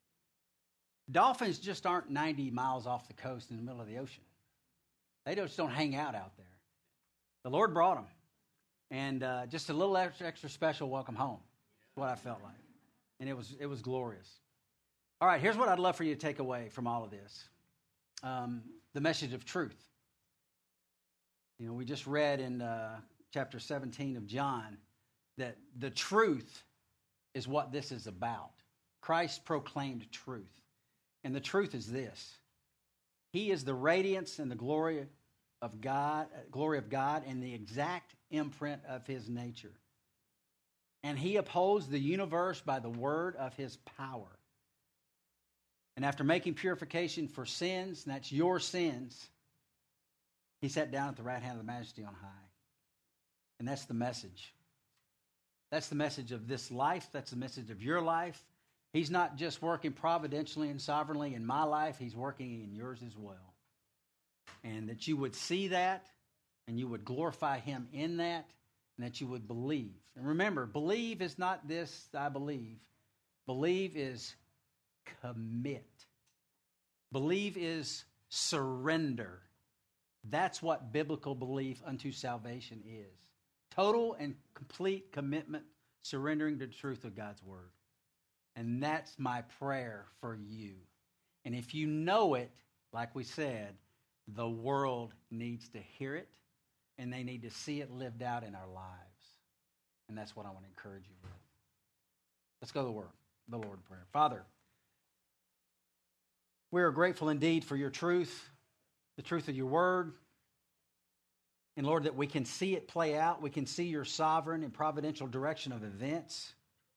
Dolphins just aren't ninety miles off the coast in the middle of the ocean. They just don't hang out out there. The Lord brought them. And uh, just a little extra, extra special welcome home. That's what I felt like. And it was, it was glorious. All right, here's what I'd love for you to take away from all of this. um, the message of truth. You know, we just read in uh, chapter seventeen of John that the truth is what this is about. Christ proclaimed truth. And the truth is this. He is the radiance and the glory of God, glory of God, and the exact imprint of his nature. And he upholds the universe by the word of his power. And after making purification for sins, and that's your sins, he sat down at the right hand of the Majesty on high. And that's the message. That's the message of this life. That's the message of your life. He's not just working providentially and sovereignly in my life. He's working in yours as well. And that you would see that, and you would glorify him in that, and that you would believe. And remember, believe is not this, I believe. Believe is commit. Believe is surrender. That's what biblical belief unto salvation is. Total and complete commitment, surrendering to the truth of God's word. And that's my prayer for you. And if you know it, like we said, the world needs to hear it, and they need to see it lived out in our lives. And that's what I want to encourage you with. Let's go to the word, the Lord in prayer. Father, we are grateful indeed for your truth, the truth of your word. And Lord, that we can see it play out. We can see your sovereign and providential direction of events.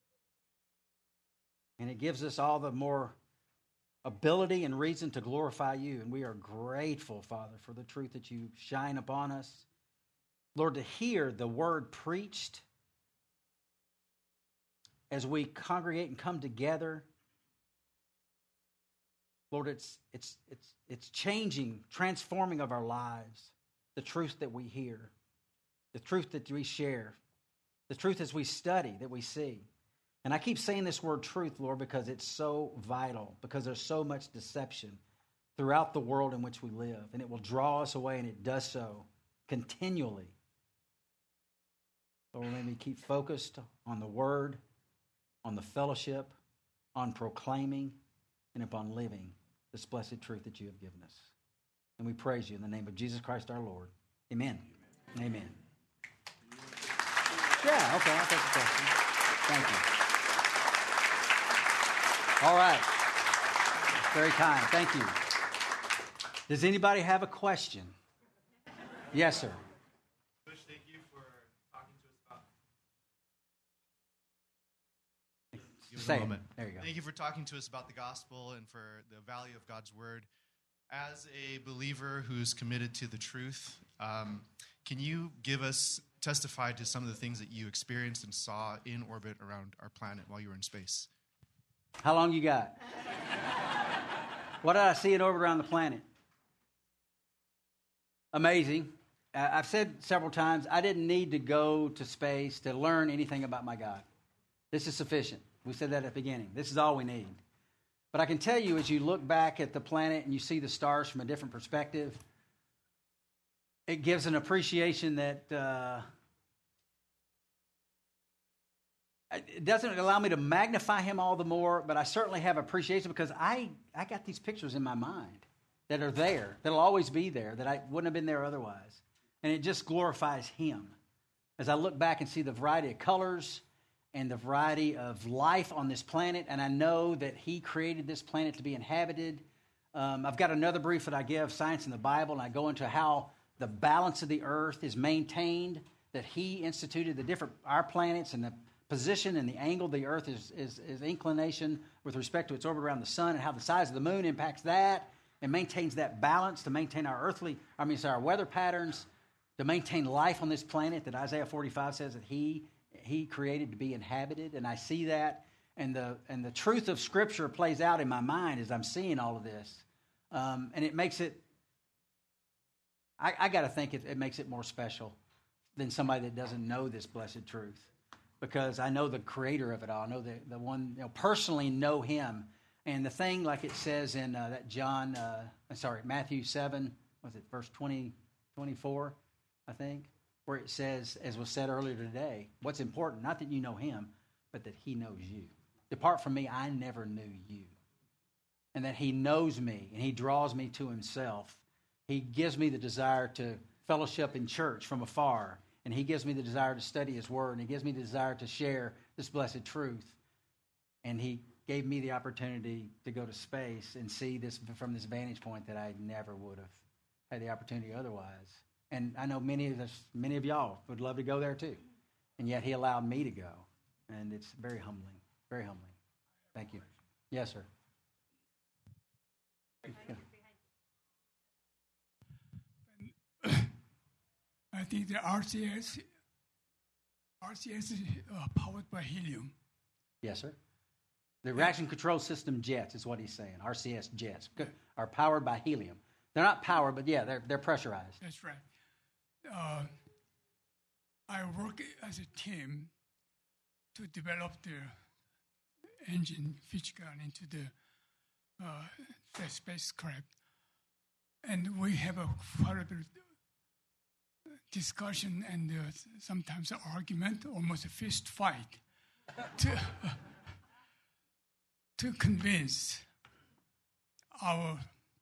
And it gives us all the more ability and reason to glorify you. And we are grateful, Father, for the truth that you shine upon us. Lord, to hear the word preached as we congregate and come together. Lord, it's it's it's it's changing, transforming of our lives. The truth that we hear, the truth that we share, the truth as we study, that we see. And I keep saying this word truth, Lord, because it's so vital, because there's so much deception throughout the world in which we live, and it will draw us away, and it does so continually. Lord, may we keep focused on the word, on the fellowship, on proclaiming, and upon living this blessed truth that you have given us. And we praise you in the name of Jesus Christ our Lord. Amen. Amen. Amen. Yeah, okay, I'll take the question. Thank you. All right. Very kind. Thank you. Does anybody have a question? Yes, sir. Bush, thank you for talking to us about. Give Say it a moment. It. There you go. Thank you for talking to us about the gospel and for the value of God's word. As a believer who's committed to the truth, um, can you give us, testify to some of the things that you experienced and saw in orbit around our planet while you were in space? How long you got? What did I see in orbit around the planet? Amazing. Uh, I've said several times, I didn't need to go to space to learn anything about my God. This is sufficient. We said that at the beginning. This is all we need. But I can tell you, as you look back at the planet and you see the stars from a different perspective, it gives an appreciation that uh, it doesn't allow me to magnify him all the more, but I certainly have appreciation because I, I got these pictures in my mind that are there, that'll always be there, that I wouldn't have been there otherwise. And it just glorifies him. As I look back and see the variety of colors and the variety of life on this planet, and I know that he created this planet to be inhabited. Um, I've got another brief that I give, Science in the Bible, and I go into how the balance of the earth is maintained, that he instituted the different, our planets, and the position and the angle of the earth is, is, is inclination with respect to its orbit around the sun, and how the size of the moon impacts that, and maintains that balance to maintain our earthly, I mean, sorry, our weather patterns, to maintain life on this planet that Isaiah forty-five says that he He created to be inhabited, and I see that, and the and the truth of Scripture plays out in my mind as I'm seeing all of this, um, and it makes it. I, I got to think it, it makes it more special than somebody that doesn't know this blessed truth, because I know the Creator of it all. I know the the one, you know, personally know Him, and the thing like it says in uh, that John, uh, sorry, Matthew seven, was it verse twenty, twenty-four, I think. Where it says, as was said earlier today, what's important, not that you know him, but that he knows you. Depart from me, I never knew you. and that he knows me and he draws me to himself. He gives me the desire to fellowship in church from afar, and he gives me the desire to study his word, and he gives me the desire to share this blessed truth. And he gave me the opportunity to go to space and see this from this vantage point that I never would have had the opportunity otherwise. And I know many of us, many of y'all would love to go there too. And yet he allowed me to go. And it's very humbling, very humbling. Thank you. Yes, sir. Yeah. I think the R C S, R C S is uh, powered by helium. Yes, sir. The reaction control system jets is what he's saying. R C S jets are powered by helium. They're not powered, but yeah, they're they're pressurized. That's right. Uh, I work as a team to develop the engine which got into the uh, the spacecraft, and we have a further discussion and uh, sometimes an argument, almost a fist fight, to uh, to convince our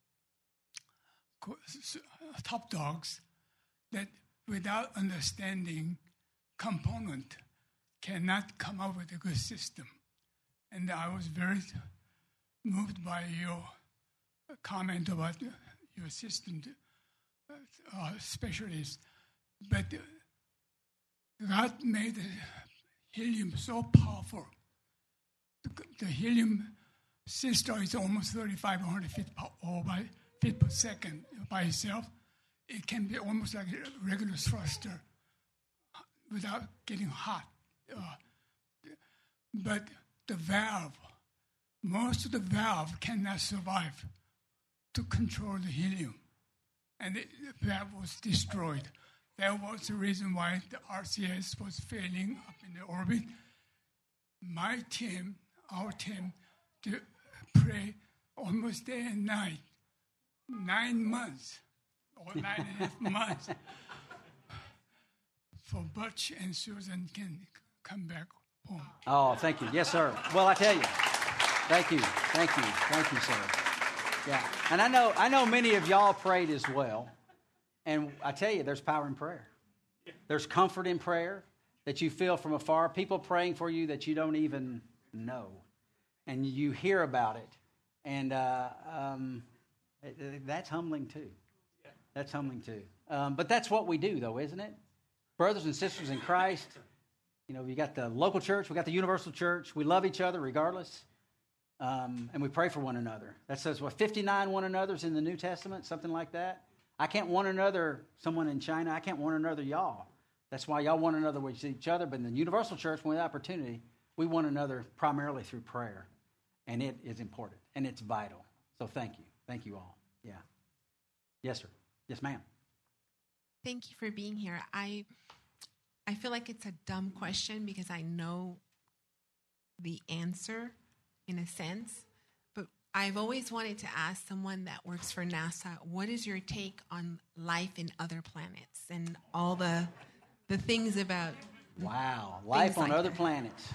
top dogs that without understanding component cannot come up with a good system. And I was very moved by your comment about your system uh, specialist. But God made the helium so powerful. The, the helium sister is almost thirty-five hundred feet per, or by feet per second by itself. It can be almost like a regular thruster without getting hot. Uh, but the valve, most of the valve cannot survive to control the helium. And it, the valve was destroyed. That was the reason why the R C S was failing up in the orbit. My team, our team, to pray almost day and night, nine months or nine and a half months for Butch and Susan can come back home. Oh, thank you. Yes, sir. Well, I tell you, thank you, thank you, thank you, sir. Yeah, and I know, I know many of y'all prayed as well, and I tell you, there's power in prayer. There's comfort in prayer that you feel from afar. People praying for you that you don't even know, and you hear about it, and uh, um, it, it, that's humbling too. That's humbling too. Um, but that's what we do, though, isn't it? Brothers and sisters in Christ, you know, we got the local church, we got the universal church. We love each other regardless, um, and we pray for one another. That says, what, fifty-nine one another's in the New Testament, something like that? I can't one another, someone in China, I can't one another y'all. That's why y'all one another with each other. But in the universal church, when we have opportunity, we one another primarily through prayer. And it is important, and it's vital. So thank you. Thank you all. Yeah. Yes, sir. Yes, ma'am. Thank you for being here. I I feel like it's a dumb question because I know the answer in a sense, but I've always wanted to ask someone that works for NASA, what is your take on life in other planets and all the the things about Wow, life on like other that. planets.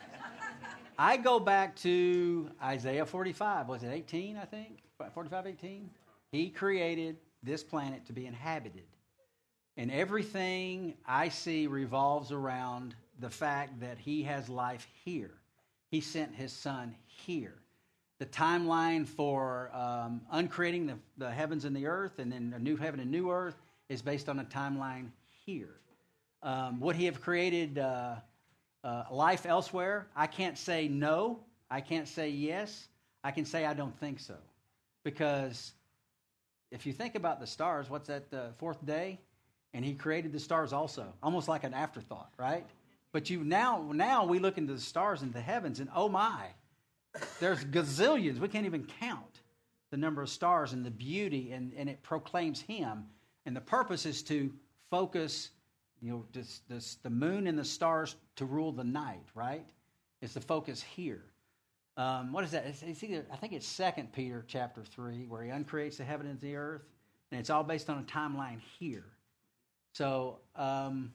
I go back to Isaiah forty-five. Was it eighteen, I think? forty-five, eighteen? He created this planet to be inhabited. And everything I see revolves around the fact that he has life here. He sent his son here. The timeline for um, uncreating the, the heavens and the earth and then a new heaven and new earth is based on a timeline here. Um, would he have created uh, uh, life elsewhere? I can't say no. I can't say yes. I can say I don't think so. Because if you think about the stars, what's that, the fourth day? And he created the stars also, almost like an afterthought, right? But you now, now we look into the stars in the heavens, and oh my, there's gazillions. We can't even count the number of stars and the beauty, and, and it proclaims him. And the purpose is to focus, you know, this, this, the moon and the stars to rule the night, right? It's the focus here. Um, what is that? It's, it's either, I think it's Second Peter chapter three, where he uncreates the heaven and the earth, and it's all based on a timeline here. So um,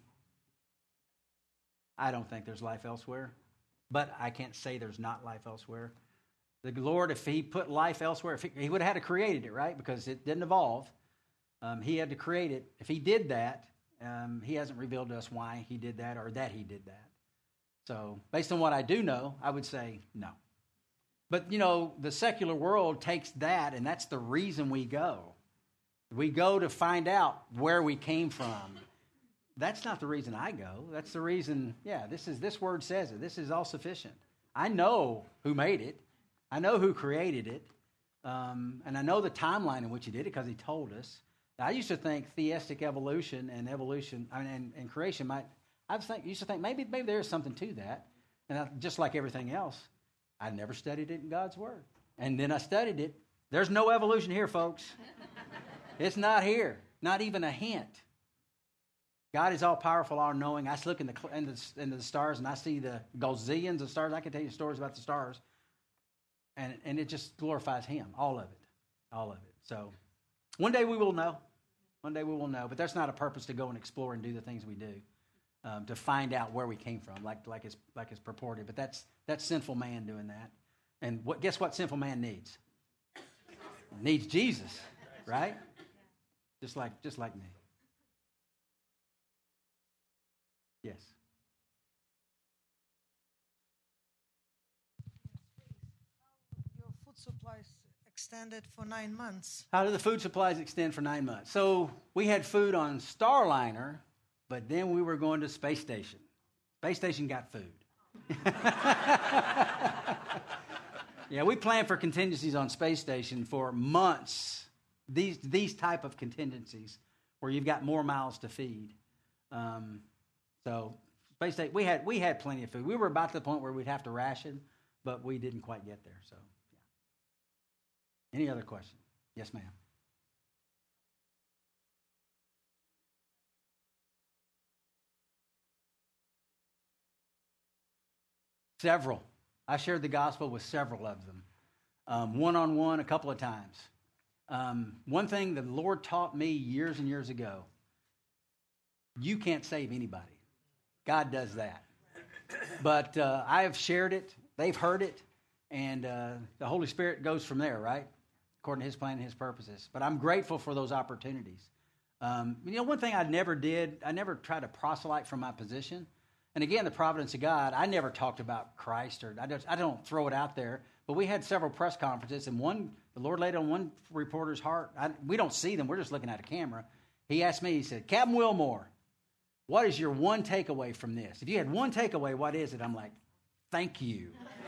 I don't think there's life elsewhere, but I can't say there's not life elsewhere. The Lord, if he put life elsewhere, if he, he would have had to created it, right? Because it didn't evolve. Um, he had to create it. If he did that, um, he hasn't revealed to us why he did that or that he did that. So based on what I do know, I would say no. But, you know, the secular world takes that, and that's the reason we go. We go to find out where we came from. That's not the reason I go. That's the reason, yeah, this is this word says it. This is all sufficient. I know who made it. I know who created it, um, and I know the timeline in which he did it because he told us. I used to think theistic evolution and evolution I mean, and, and creation might. I was think, used to think maybe maybe there is something to that, and I, just like everything else, I never studied it in God's Word, and then I studied it. There's no evolution here, folks. It's not here, not even a hint. God is all powerful, all knowing. I look in the, in the into the stars and I see the gazillions of stars. I can tell you stories about the stars. And and it just glorifies him, all of it, all of it. So one day we will know. One day we will know. But that's not a purpose to go and explore and do the things we do, um, to find out where we came from, like like it's like it's purported. But that's that's sinful man doing that. And what guess what sinful man needs? Needs Jesus, right? Just like just like me. Yes. Food supplies extended for nine months. How do the food supplies extend for nine months? So we had food on Starliner, but then we were going to Space Station. Space Station got food. Yeah, we planned for contingencies on Space Station for months. These these type of contingencies where you've got more mouths to feed. Um, so Space Station, we had we had plenty of food. We were about to the point where we'd have to ration, but we didn't quite get there. So. Any other question? Yes, ma'am. Several. I shared the gospel with several of them, um, one-on-one a couple of times. Um, one thing the Lord taught me years and years ago, you can't save anybody. God does that. But uh, I have shared it. They've heard it. And uh, the Holy Spirit goes from there, right? According to his plan and his purposes. But I'm grateful for those opportunities. Um, you know, one thing I never did, I never tried to proselyte from my position. And again, the providence of God, I never talked about Christ, or I, just, I don't throw it out there. But we had several press conferences, and one, the Lord laid on one reporter's heart. I, we don't see them. We're just looking at a camera. He asked me, he said, Captain Wilmore, what is your one takeaway from this? If you had one takeaway, what is it? I'm like, thank you.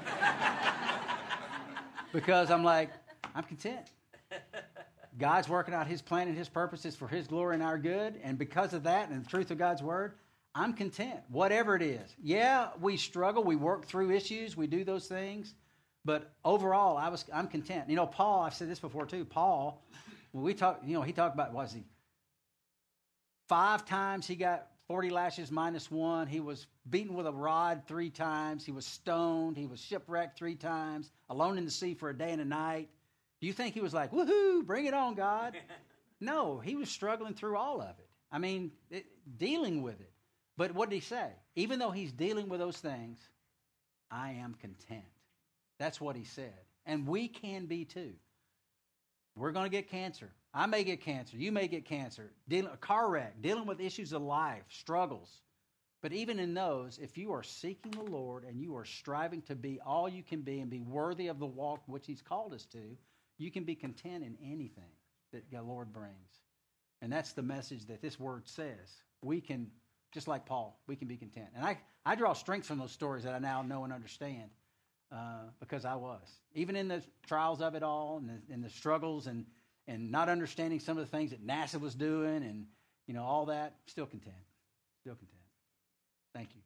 Because I'm like, I'm content. God's working out his plan and his purposes for his glory and our good. And because of that and the truth of God's word, I'm content, whatever it is. Yeah, we struggle. We work through issues. We do those things. But overall, I was, I'm content. You know, Paul, I've said this before too. Paul, when we talk, you know, he talked about, was he? Five times he got forty lashes minus one. He was beaten with a rod three times. He was stoned. He was shipwrecked three times, alone in the sea for a day and a night. Do you think he was like, woohoo, bring it on, God? No, he was struggling through all of it. I mean, it, dealing with it. But what did he say? Even though he's dealing with those things, I am content. That's what he said. And we can be too. We're going to get cancer. I may get cancer. You may get cancer. Dealing, a car wreck, dealing with issues of life, struggles. But even in those, if you are seeking the Lord and you are striving to be all you can be and be worthy of the walk which he's called us to, you can be content in anything that the Lord brings. And that's the message that this word says. We can, just like Paul, we can be content. And I, I draw strength from those stories that I now know and understand uh, because I was. Even in the trials of it all and the, and the struggles and, and not understanding some of the things that NASA was doing and, you know, all that, still content. Still content. Thank you.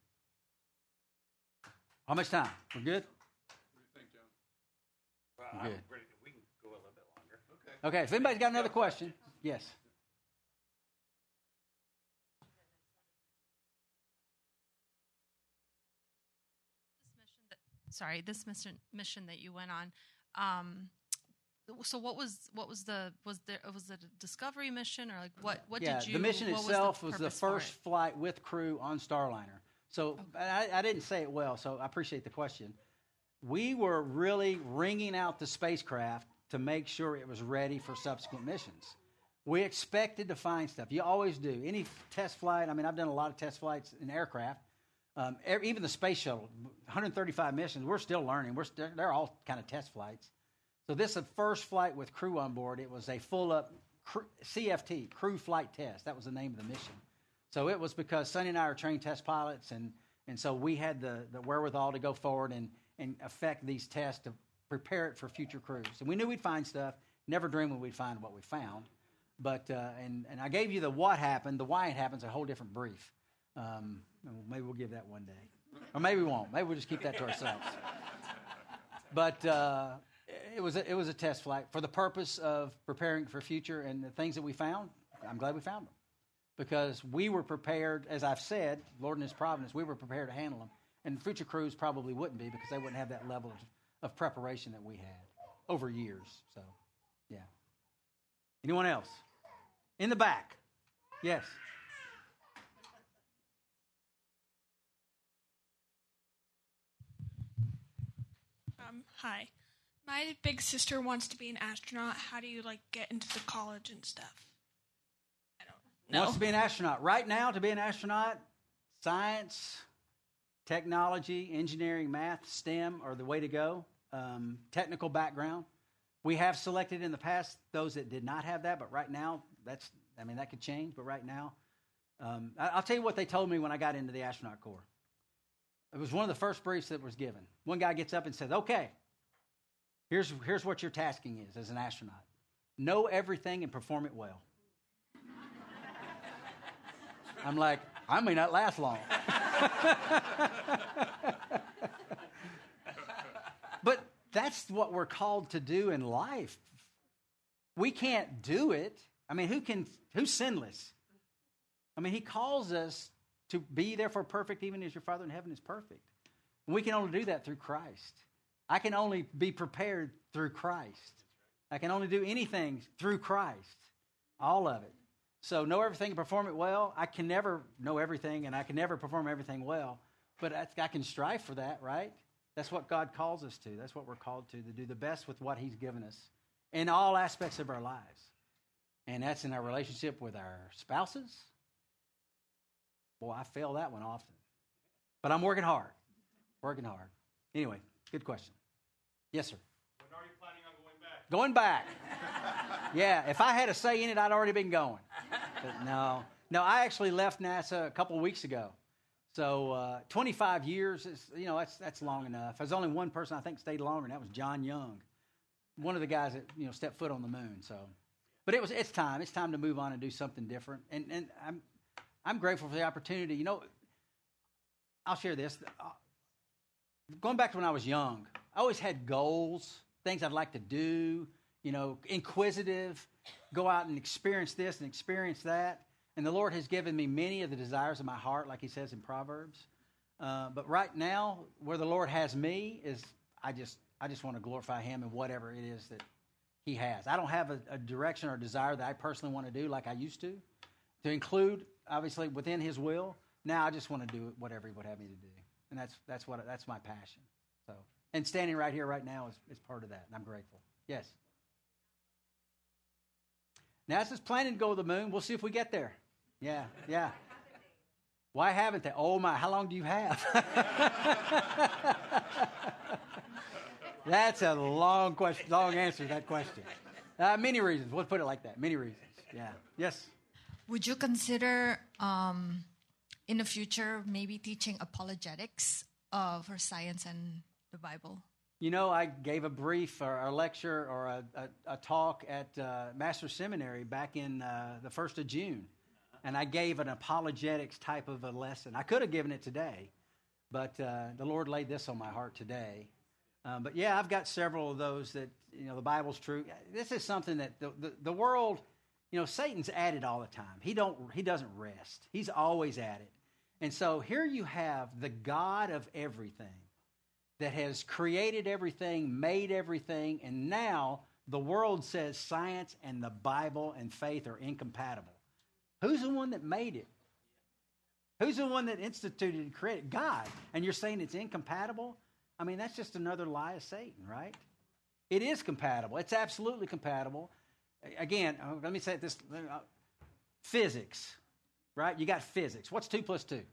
How much time? We're good? What do you think, John? Well, We're I'm good. ready to, we can go a little bit longer. Okay. Okay, if anybody's got another question, yes. This mission that, sorry, this mission mission that you went on. Um, so what was what was the was there was it a discovery mission or like what what yeah, did you? the mission what itself was was the, the purpose for first it? flight with crew on Starliner. So I, I didn't say it well, so I appreciate the question. we were really wringing out the spacecraft to make sure it was ready for subsequent missions. We expected to find stuff. You always do. Any test flight, I mean, I've done a lot of test flights in aircraft. Um, even the space shuttle, one hundred thirty-five missions, we're still learning. We're st- they're all kind of test flights. So this is the first flight with crew on board. It was a full-up crew, C F T, crew flight test. That was the name of the mission. So it was because Sonny and I are trained test pilots, and, and so we had the, the wherewithal to go forward and, and affect these tests to prepare it for future crews. And we knew we'd find stuff. Never dreamed we'd find what we found. But uh, and, and I gave you the what happened. The why it happens a whole different brief. Um, maybe we'll give that one day. Or maybe we won't. Maybe we'll just keep that to ourselves. But uh, it was a, it was a test flight for the purpose of preparing for future, and the things that we found, I'm glad we found them. Because we were prepared, as I've said, Lord in His providence, we were prepared to handle them. And future crews probably wouldn't be, because they wouldn't have that level of, of preparation that we had over years. So, yeah. Anyone else? In the back. Yes. Um, hi. My big sister wants to be an astronaut. How do you, like, get into the college and stuff? I don't know. Wants to be an astronaut. Right now, to be an astronaut, science, technology, engineering, math, STEM are the way to go. Um, technical background. We have selected in the past those that did not have that, but right now, that's, I mean, that could change, but right now, um, I, I'll tell you what they told me when I got into the astronaut corps. It was one of the first briefs that was given. One guy gets up and says, okay, here's, here's what your tasking is as an astronaut. Know everything and perform it well. I'm like, I may not last long. But that's what we're called to do in life. We can't do it. I mean, who can, who's sinless? I mean, He calls us to be therefore perfect, even as your Father in heaven is perfect. And we can only do that through Christ. I can only be prepared through Christ. I can only do anything through Christ. All of it. So know everything and perform it well. I can never know everything, and I can never perform everything well. But I, I can strive for that, right? That's what God calls us to. That's what we're called to, to do the best with what He's given us in all aspects of our lives. And that's in our relationship with our spouses. Boy, I fail that one often. But I'm working hard. Working hard. Anyway, good question. Yes, sir. When are you planning on Going going back? back. Yeah, if I had a say in it, I'd already been going. But no. No, I actually left NASA a couple of weeks ago. So uh, twenty-five years, is, you know, that's that's long enough. There's only one person I think stayed longer, and that was John Young, one of the guys that, you know, stepped foot on the moon. So, but it was it's time. It's time to move on and do something different. And and I'm I'm grateful for the opportunity. You know, I'll share this. Going back to when I was young, I always had goals, things I'd like to do. You know, inquisitive, go out and experience this and experience that. And the Lord has given me many of the desires of my heart, like He says in Proverbs. Uh, but right now, where the Lord has me is I just I just want to glorify Him in whatever it is that He has. I don't have a, a direction or desire that I personally want to do like I used to, to include, obviously, within His will. Now I just want to do whatever He would have me to do. And that's that's what that's my passion. So, and standing right here right now is, is part of that, and I'm grateful. Yes? NASA's planning to go to the moon. We'll see if we get there. Yeah, yeah. Why haven't they? Oh, my, how long do you have? That's a long question, long answer to that question. Uh, many reasons. We'll put it like that. Many reasons. Yeah. Yes? Would you consider um, in the future maybe teaching apologetics uh, for science and the Bible? You know, I gave a brief or a lecture or a, a, a talk at uh, Master's Seminary back in uh, the first of June. And I gave an apologetics type of a lesson. I could have given it today, but uh, the Lord laid this on my heart today. Um, but yeah, I've got several of those that, you know, the Bible's true. This is something that the, the, the world, you know, Satan's at it all the time. He don't, he doesn't rest. He's always at it. And so here you have the God of everything that has created everything, made everything, and now the world says science and the Bible and faith are incompatible. Who's the one that made it? Who's the one that instituted and created? God. And you're saying it's incompatible? I mean, that's just another lie of Satan, right? It is compatible. It's absolutely compatible. Again, uh, let me say this. Uh, physics, right? You got physics. What's two plus two?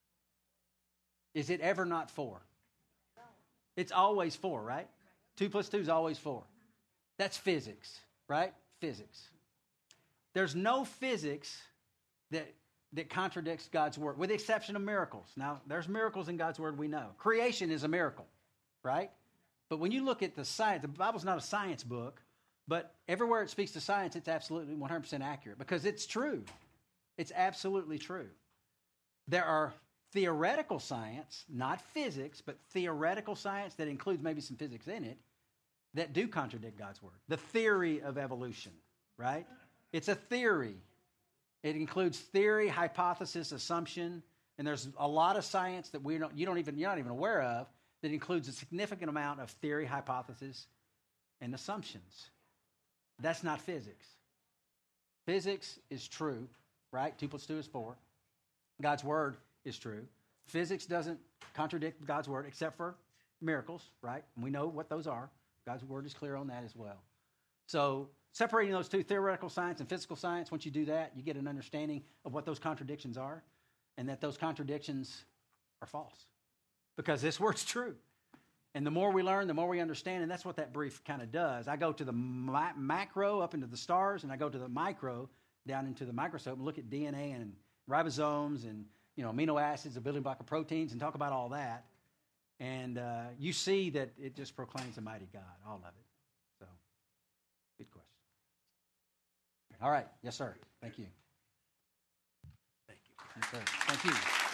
Is it ever not four? It's always four, right? Two plus two is always four. That's physics, right? Physics. There's no physics that, that contradicts God's word, with the exception of miracles. Now, there's miracles in God's word, we know. Creation is a miracle, right? But when you look at the science, the Bible's not a science book, but everywhere it speaks to science, it's absolutely one hundred percent accurate because it's true. It's absolutely true. There are theoretical science, not physics, but theoretical science that includes maybe some physics in it, that do contradict God's word. The theory of evolution, right? It's a theory. It includes theory, hypothesis, assumption, and there's a lot of science that we don't, you don't even, you're not even aware of that includes a significant amount of theory, hypothesis, and assumptions. That's not physics. Physics is true, right? Two plus two is four. God's word is true. Physics doesn't contradict God's word except for miracles, right? And we know what those are. God's word is clear on that as well. So separating those two, theoretical science and physical science, once you do that, you get an understanding of what those contradictions are and that those contradictions are false because this word's true. And the more we learn, the more we understand, and that's what that brief kind of does. I go to the mi- macro up into the stars, and I go to the micro down into the microscope and look at D N A and ribosomes and you know amino acids, the building block of proteins, and talk about all that. And uh, you see that it just proclaims a mighty God, all of it. So, good question. All right. Yes, sir. Thank you. Thank you. Yes, sir. Thank you.